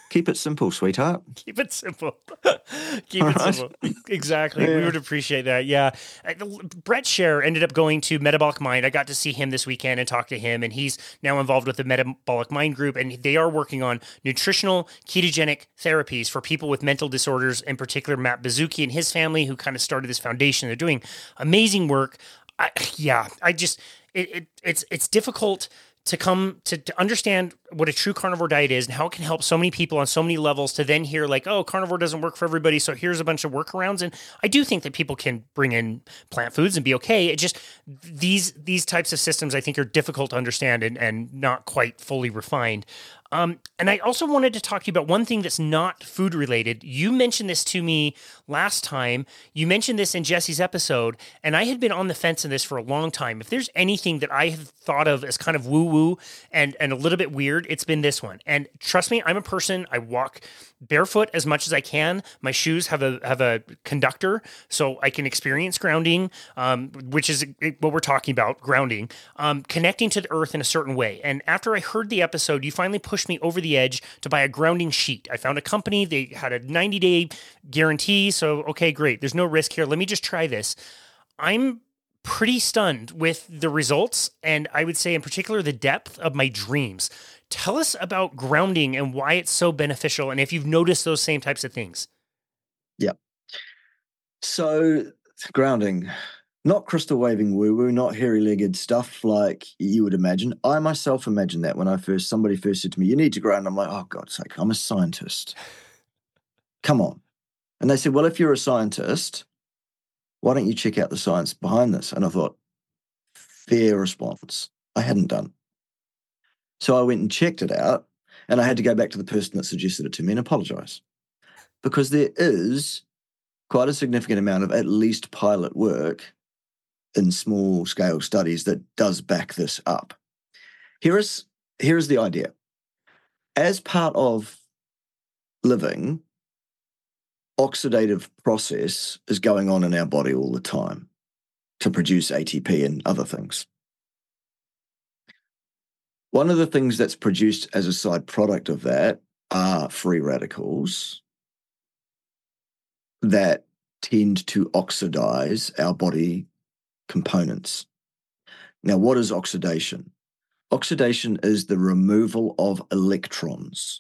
Keep it simple, sweetheart. Keep it simple. Keep it simple. Exactly. Yeah. We would appreciate that. Yeah. Brett Scher ended up going to Metabolic Mind. I got to see him this weekend and talk to him, and he's now involved with the Metabolic Mind group, and they are working on nutritional ketogenic therapies for people with mental disorders, in particular Matt Bazuki and his family, who kind of started this foundation. They're doing amazing work. It's difficult to come to understand what a true carnivore diet is and how it can help so many people on so many levels, to then hear like, oh, carnivore doesn't work for everybody, so here's a bunch of workarounds. And I do think that people can bring in plant foods and be okay. It just, these types of systems I think are difficult to understand and not quite fully refined. And I also wanted to talk to you about one thing that's not food related. You mentioned this to me last time. You mentioned this in Jesse's episode, and I had been on the fence in this for a long time. If there's anything that I have thought of as kind of woo-woo and a little bit weird, it's been this one. And trust me, I'm a person, I walk barefoot as much as I can. My shoes have a conductor, so I can experience grounding, which is what we're talking about, grounding, connecting to the earth in a certain way. And after I heard the episode, you finally pushed me over the edge to buy a grounding sheet. I found a company, they had a 90-day guarantee, so okay, great. There's no risk here. Let me just try this. I'm pretty stunned with the results, and I would say in particular the depth of my dreams. Tell us about grounding and why it's so beneficial, and if you've noticed those same types of things. Yeah. So grounding, not crystal waving woo-woo, not hairy-legged stuff like you would imagine. I myself imagined that when somebody first said to me, you need to ground. I'm like, oh, God's sake, I'm a scientist. Come on. And they said, well, if you're a scientist, why don't you check out the science behind this? And I thought, fair response. I hadn't done. So I went and checked it out, and I had to go back to the person that suggested it to me and apologize, because there is quite a significant amount of at least pilot work in small-scale studies that does back this up. Here is the idea. As part of living, oxidative process is going on in our body all the time to produce ATP and other things. One of the things that's produced as a side product of that are free radicals that tend to oxidize our body components. Now, what is oxidation? Oxidation is the removal of electrons.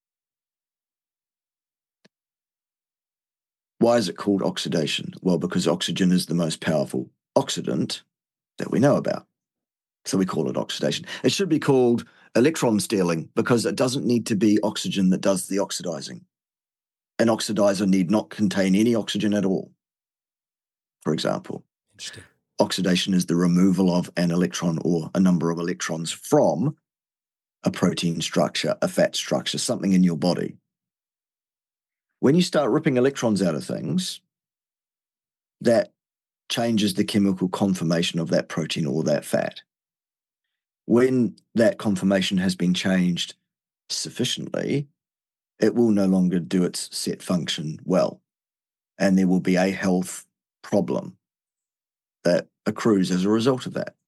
Why is it called oxidation? Well, because oxygen is the most powerful oxidant that we know about. So we call it oxidation. It should be called electron stealing because it doesn't need to be oxygen that does the oxidizing. An oxidizer need not contain any oxygen at all, for example. Interesting. Oxidation is the removal of an electron or a number of electrons from a protein structure, a fat structure, something in your body. When you start ripping electrons out of things, that changes the chemical conformation of that protein or that fat. When that conformation has been changed sufficiently, it will no longer do its set function well, and there will be a health problem that accrues as a result of that.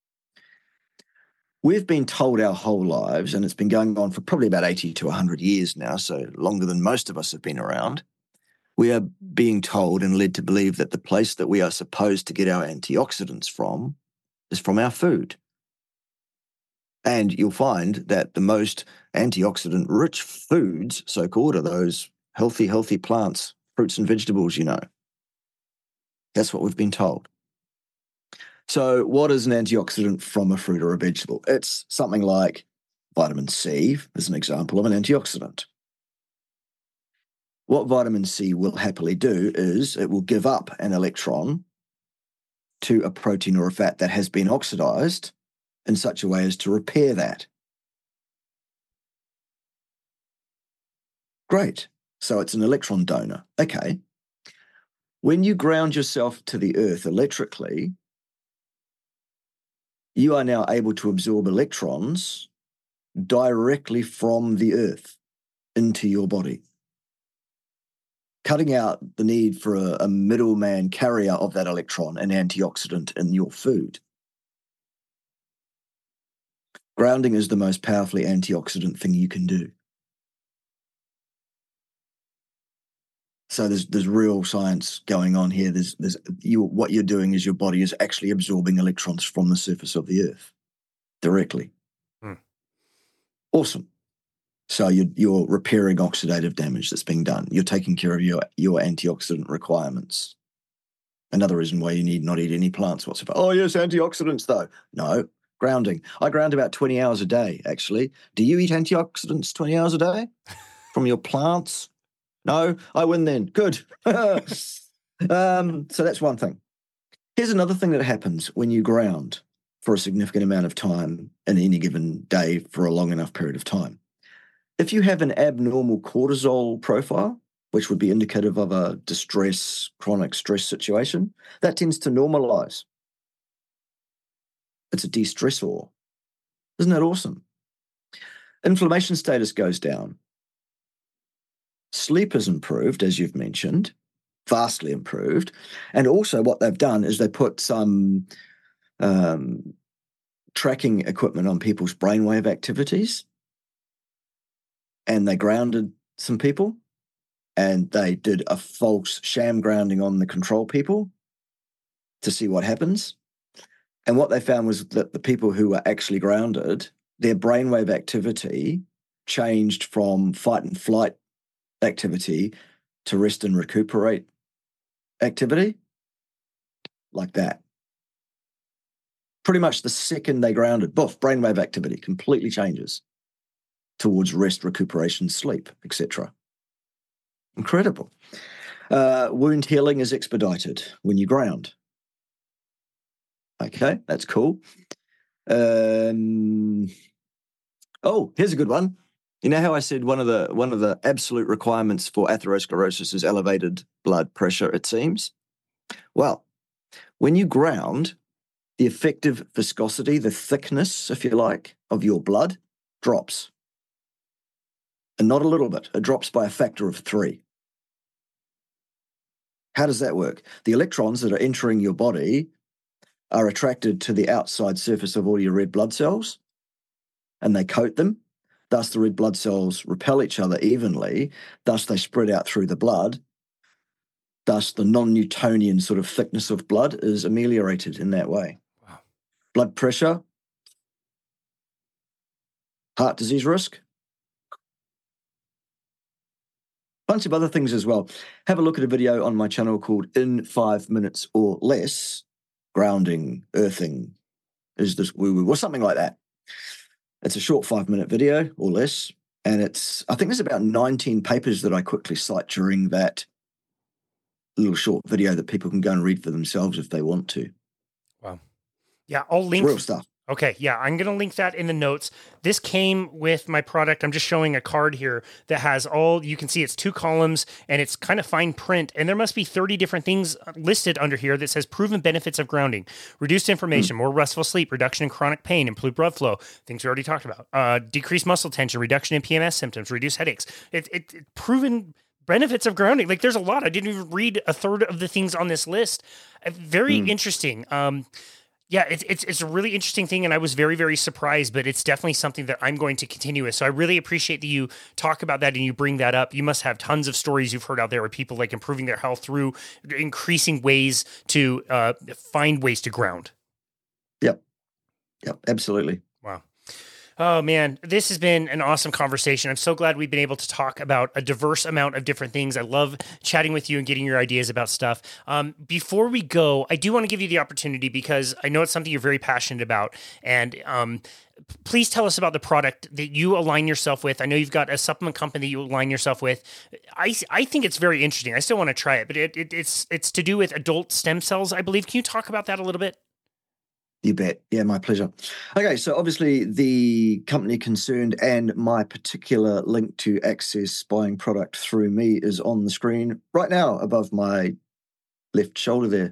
We've been told our whole lives, and it's been going on for probably about 80 to 100 years now, so longer than most of us have been around, we are being told and led to believe that the place that we are supposed to get our antioxidants from is from our food. And you'll find that the most antioxidant-rich foods, so-called, are those healthy plants, fruits and vegetables, you know. That's what we've been told. So what is an antioxidant from a fruit or a vegetable? It's something like vitamin C is an example of an antioxidant. What vitamin C will happily do is it will give up an electron to a protein or a fat that has been oxidized in such a way as to repair that. Great. So it's an electron donor. Okay. When you ground yourself to the earth electrically, you are now able to absorb electrons directly from the earth into your body, cutting out the need for a middleman carrier of that electron, an antioxidant in your food. Grounding is the most powerfully antioxidant thing you can do. So there's real science going on here. What you're doing is your body is actually absorbing electrons from the surface of the Earth directly. Awesome. So you're repairing oxidative damage that's being done. You're taking care of your antioxidant requirements. Another reason why you need not eat any plants whatsoever. Oh, yes, antioxidants, though. No, grounding. I ground about 20 hours a day, actually. Do you eat antioxidants 20 hours a day from your plants? No, I win then. Good. So that's one thing. Here's another thing that happens when you ground for a significant amount of time in any given day for a long enough period of time. If you have an abnormal cortisol profile, which would be indicative of a chronic stress situation, that tends to normalize. It's a de-stressor. Isn't that awesome? Inflammation status goes down. Sleep is improved, as you've mentioned, vastly improved. And also what they've done is they put some tracking equipment on people's brainwave activities, and they grounded some people, and they did a false sham grounding on the control people to see what happens. And what they found was that the people who were actually grounded, their brainwave activity changed from fight and flight activity to rest and recuperate activity, like that. Pretty much the second they grounded, brainwave activity completely changes towards rest, recuperation, sleep, etc. Incredible. Wound healing is expedited when you ground. Okay, that's cool. Oh, here's a good one. You know how I said one of the absolute requirements for atherosclerosis is elevated blood pressure, it seems? Well, when you ground, the effective viscosity, the thickness, if you like, of your blood drops. And not a little bit. It drops by a factor of 3. How does that work? The electrons that are entering your body are attracted to the outside surface of all your red blood cells, and they coat them. Thus, the red blood cells repel each other evenly. Thus, they spread out through the blood. Thus, the non-Newtonian sort of thickness of blood is ameliorated in that way. Wow. Blood pressure, heart disease risk, bunch of other things as well. Have a look at a video on my channel called In 5 Minutes or Less, grounding, earthing, is this woo-woo, or something like that. It's a short 5-minute video or less, and I think there's about 19 papers that I quickly cite during that little short video that people can go and read for themselves if they want to. Wow. Yeah, I'll link. It's real stuff. Okay, yeah, I'm going to link that in the notes. This came with my product. I'm just showing a card here that has you can see it's 2 columns, and it's kind of fine print, and there must be 30 different things listed under here that says proven benefits of grounding, reduced inflammation, more restful sleep, reduction in chronic pain, improved blood flow, things we already talked about, decreased muscle tension, reduction in PMS symptoms, reduced headaches. It proven benefits of grounding. Like, there's a lot. I didn't even read a third of the things on this list. Very interesting. Yeah, it's a really interesting thing, and I was very, very surprised, but it's definitely something that I'm going to continue with. So I really appreciate that you talk about that and you bring that up. You must have tons of stories you've heard out there with people like improving their health through increasing ways to find ways to ground. Yep, absolutely. Wow. Oh, man, this has been an awesome conversation. I'm so glad we've been able to talk about a diverse amount of different things. I love chatting with you and getting your ideas about stuff. Before we go, I do want to give you the opportunity because I know it's something you're very passionate about. And please tell us about the product that you align yourself with. I know you've got a supplement company that you align yourself with. I think it's very interesting. I still want to try it, but it's to do with adult stem cells, I believe. Can you talk about that a little bit? You bet. Yeah, my pleasure. Okay, so obviously the company concerned and my particular link to access buying product through me is on the screen right now above my left shoulder there.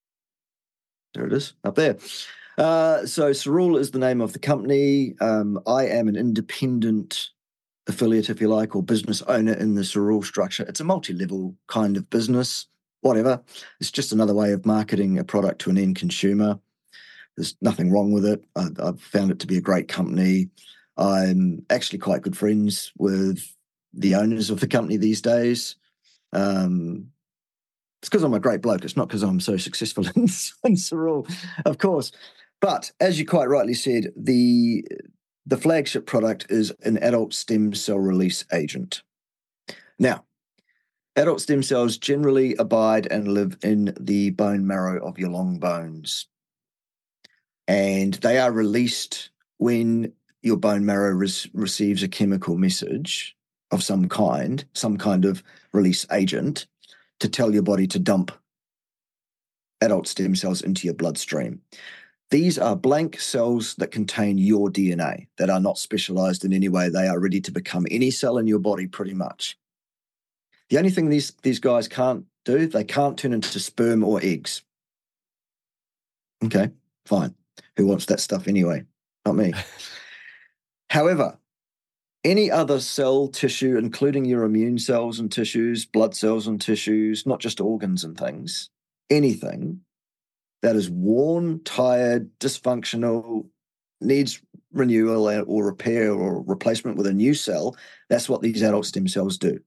There it is, up there. So Cerule is the name of the company. I am an independent affiliate, if you like, or business owner in the Cerule structure. It's a multi-level kind of business, whatever. It's just another way of marketing a product to an end consumer. There's nothing wrong with it. I've found it to be a great company. I'm actually quite good friends with the owners of the company these days. It's because I'm a great bloke. It's not because I'm so successful in Cerule, of course. But as you quite rightly said, the flagship product is an adult stem cell release agent. Now, adult stem cells generally abide and live in the bone marrow of your long bones. And they are released when your bone marrow receives a chemical message of some kind of release agent to tell your body to dump adult stem cells into your bloodstream. These are blank cells that contain your DNA, that are not specialized in any way. They are ready to become any cell in your body pretty much. The only thing these guys can't do, they can't turn into sperm or eggs. Okay, fine. Who wants that stuff anyway? Not me. However, any other cell tissue, including your immune cells and tissues, blood cells and tissues, not just organs and things, anything that is worn, tired, dysfunctional, needs renewal or repair or replacement with a new cell, that's what these adult stem cells do.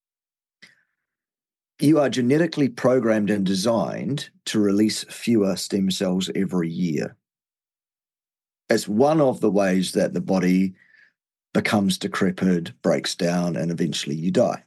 You are genetically programmed and designed to release fewer stem cells every year. It's one of the ways that the body becomes decrepit, breaks down, and eventually you die.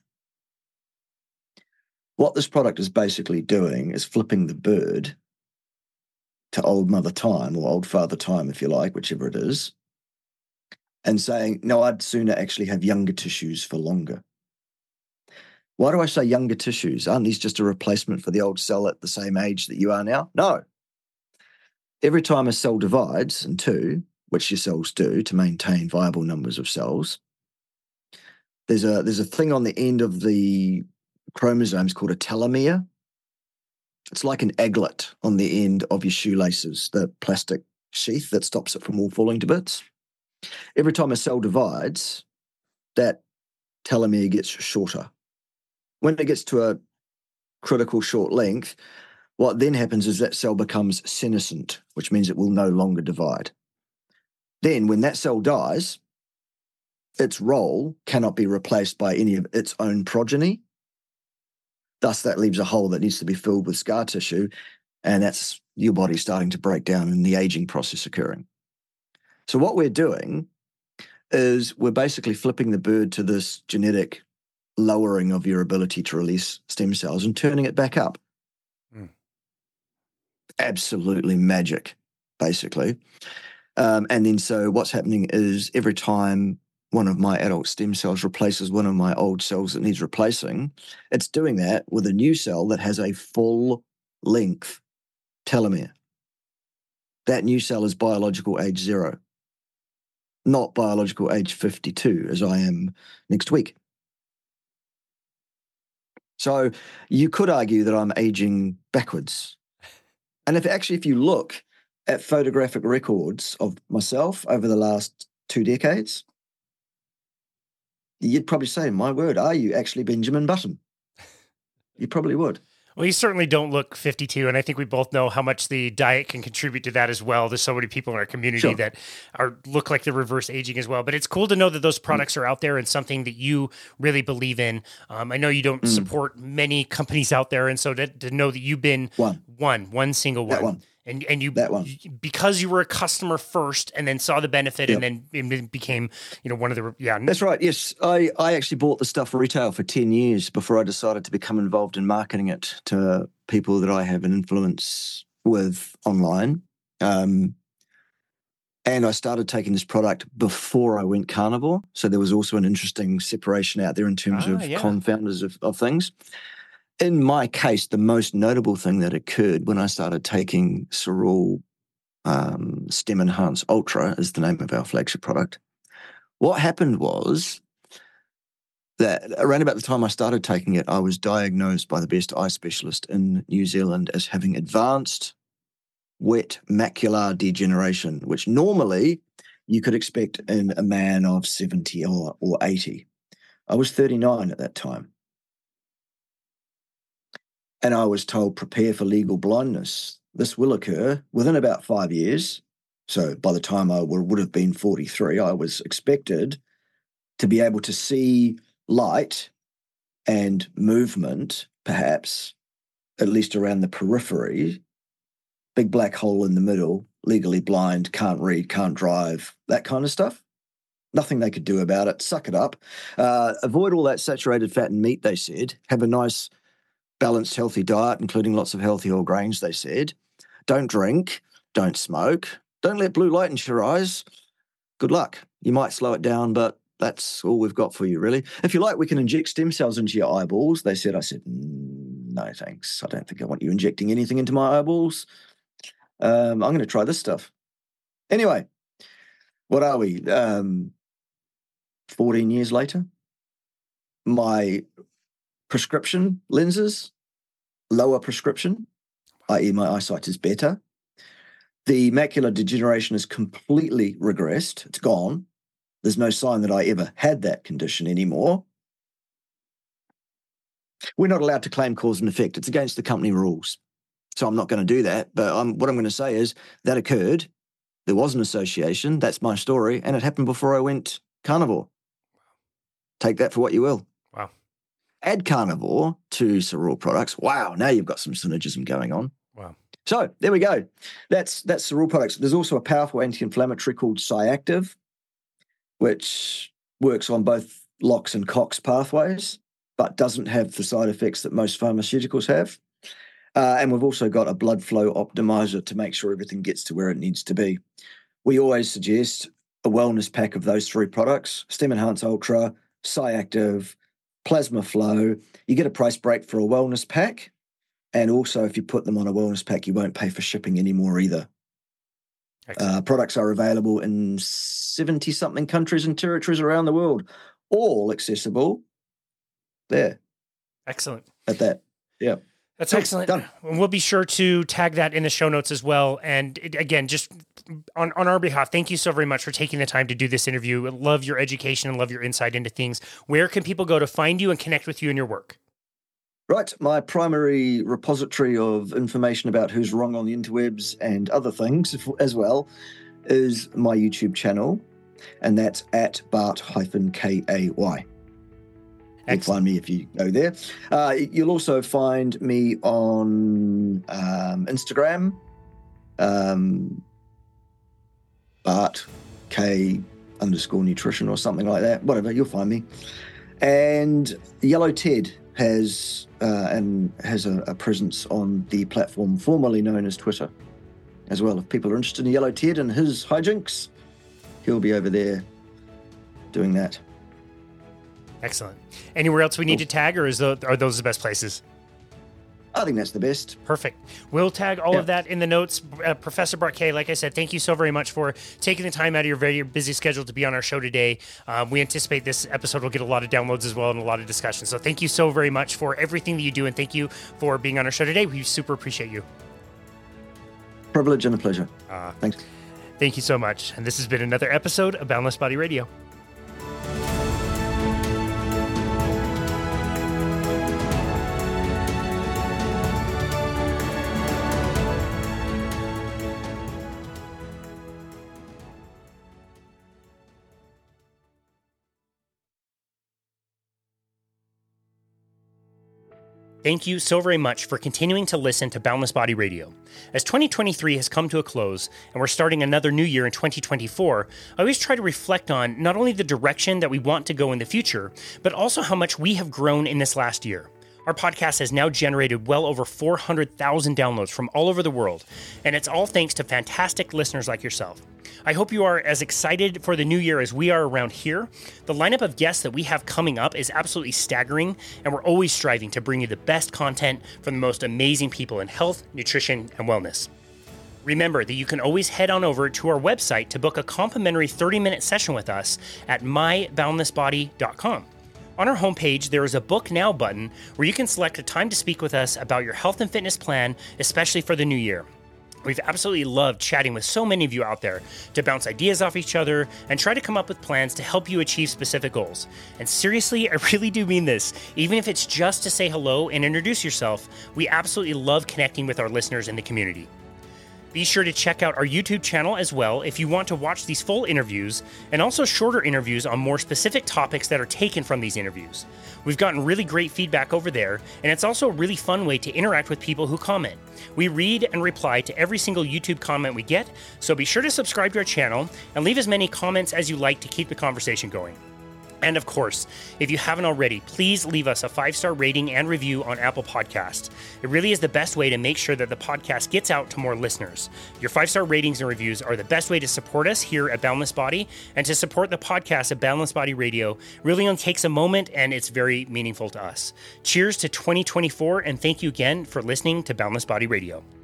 What this product is basically doing is flipping the bird to old mother time or old father time, if you like, whichever it is, and saying, no, I'd sooner actually have younger tissues for longer. Why do I say younger tissues? Aren't these just a replacement for the old cell at the same age that you are now? No. Every time a cell divides in two, which your cells do to maintain viable numbers of cells, there's a thing on the end of the chromosomes called a telomere. It's like an aglet on the end of your shoelaces, the plastic sheath that stops it from all falling to bits. Every time a cell divides, that telomere gets shorter. When it gets to a critical short length, what then happens is that cell becomes senescent, which means it will no longer divide. Then when that cell dies, its role cannot be replaced by any of its own progeny. Thus, that leaves a hole that needs to be filled with scar tissue, and that's your body starting to break down and the aging process occurring. So what we're doing is we're basically flipping the bird to this genetic lowering of your ability to release stem cells and turning it back up. Absolutely magic, basically. And then so what's happening is every time one of my adult stem cells replaces one of my old cells that needs replacing, it's doing that with a new cell that has a full-length telomere. That new cell is biological age 0, not biological age 52, as I am next week. So you could argue that I'm aging backwards. And if you look at photographic records of myself over the last 2 decades, you'd probably say, my word, are you actually Benjamin Button? You probably would. Well, you certainly don't look 52, and I think we both know how much the diet can contribute to that as well. There's so many people in our community that look like they're reverse aging as well. But it's cool to know that those products are out there and something that you really believe in. I know you don't support many companies out there, and so to know that you've been one single one. That one. And you, that one. Because you were a customer first and then saw the benefit and then it became, one of the, That's right. Yes. I actually bought the stuff retail for 10 years before I decided to become involved in marketing it to people that I have an influence with online. And I started taking this product before I went carnivore. So there was also an interesting separation out there in terms of confounders of things. In my case, the most notable thing that occurred when I started taking Cerule Stem Enhance Ultra, is the name of our flagship product. What happened was that around about the time I started taking it, I was diagnosed by the best eye specialist in New Zealand as having advanced wet macular degeneration, which normally you could expect in a man of 70 or 80. I was 39 at that time. And I was told, prepare for legal blindness. This will occur within about 5 years. So by the time I would have been 43, I was expected to be able to see light and movement, perhaps, at least around the periphery, big black hole in the middle, legally blind, can't read, can't drive, that kind of stuff. Nothing they could do about it. Suck it up. Avoid all that saturated fat and meat, they said. Have a nice, balanced, healthy diet, including lots of healthy whole grains, they said. Don't drink. Don't smoke. Don't let blue light into your eyes. Good luck. You might slow it down, but that's all we've got for you, really. If you like, we can inject stem cells into your eyeballs, they said. I said, no, thanks. I don't think I want you injecting anything into my eyeballs. I'm going to try this stuff. Anyway, what are we? 14 years later, my prescription lenses, lower prescription, i.e. my eyesight is better. The macular degeneration is completely regressed. It's gone. There's no sign that I ever had that condition anymore. We're not allowed to claim cause and effect. It's against the company rules. So I'm not going to do that. But what I'm going to say is that occurred. There was an association. That's my story. And it happened before I went carnivore. Take that for what you will. Wow. Add carnivore to Cerule products. Wow, now you've got some synergism going on. Wow. So there we go. That's Cerule products. There's also a powerful anti-inflammatory called Cyactive, which works on both LOX and COX pathways, but doesn't have the side effects that most pharmaceuticals have. And we've also got a blood flow optimizer to make sure everything gets to where it needs to be. We always suggest a wellness pack of those three products: Stem Enhance Ultra, Cyactive, Plasma Flow. You get a price break for a wellness pack. And also, if you put them on a wellness pack, you won't pay for shipping anymore either. Products are available in 70-something countries and territories around the world, all accessible there. Excellent. At that. Yeah. That's excellent. Done. We'll be sure to tag that in the show notes as well. And again, just on our behalf, thank you so very much for taking the time to do this interview. I love your education and love your insight into things. Where can people go to find you and connect with you and your work? Right. My primary repository of information about who's wrong on the interwebs and other things as well is my YouTube channel, and that's at Bart-KAY. You'll find me if you go there. You'll also find me on Instagram, Bart_K_nutrition or something like that. Whatever, you'll find me. And Yellow Ted has a presence on the platform formerly known as Twitter as well. If people are interested in Yellow Ted and his hijinks, he'll be over there doing that. Excellent. Anywhere else we need to tag, or are those the best places? I think that's the best. Perfect. We'll tag all of that in the notes. Professor Bart K, like I said, thank you so very much for taking the time out of your very busy schedule to be on our show today. We anticipate this episode will get a lot of downloads as well and a lot of discussion. So thank you so very much for everything that you do, and thank you for being on our show today. We super appreciate you. Privilege and a pleasure. Thanks. Thank you so much. And this has been another episode of Boundless Body Radio. Thank you so very much for continuing to listen to Boundless Body Radio. As 2023 has come to a close and we're starting another new year in 2024, I always try to reflect on not only the direction that we want to go in the future, but also how much we have grown in this last year. Our podcast has now generated well over 400,000 downloads from all over the world, and it's all thanks to fantastic listeners like yourself. I hope you are as excited for the new year as we are around here. The lineup of guests that we have coming up is absolutely staggering, and we're always striving to bring you the best content from the most amazing people in health, nutrition, and wellness. Remember that you can always head on over to our website to book a complimentary 30-minute session with us at myboundlessbody.com. On our homepage, there is a Book Now button where you can select a time to speak with us about your health and fitness plan, especially for the new year. We've absolutely loved chatting with so many of you out there to bounce ideas off each other and try to come up with plans to help you achieve specific goals. And seriously, I really do mean this. Even if it's just to say hello and introduce yourself, we absolutely love connecting with our listeners in the community. Be sure to check out our YouTube channel as well if you want to watch these full interviews and also shorter interviews on more specific topics that are taken from these interviews. We've gotten really great feedback over there, and it's also a really fun way to interact with people who comment. We read and reply to every single YouTube comment we get, so be sure to subscribe to our channel and leave as many comments as you like to keep the conversation going. And of course, if you haven't already, please leave us a 5-star rating and review on Apple Podcasts. It really is the best way to make sure that the podcast gets out to more listeners. Your 5-star ratings and reviews are the best way to support us here at Boundless Body, and to support the podcast at Boundless Body Radio really only takes a moment, and it's very meaningful to us. Cheers to 2024, and thank you again for listening to Boundless Body Radio.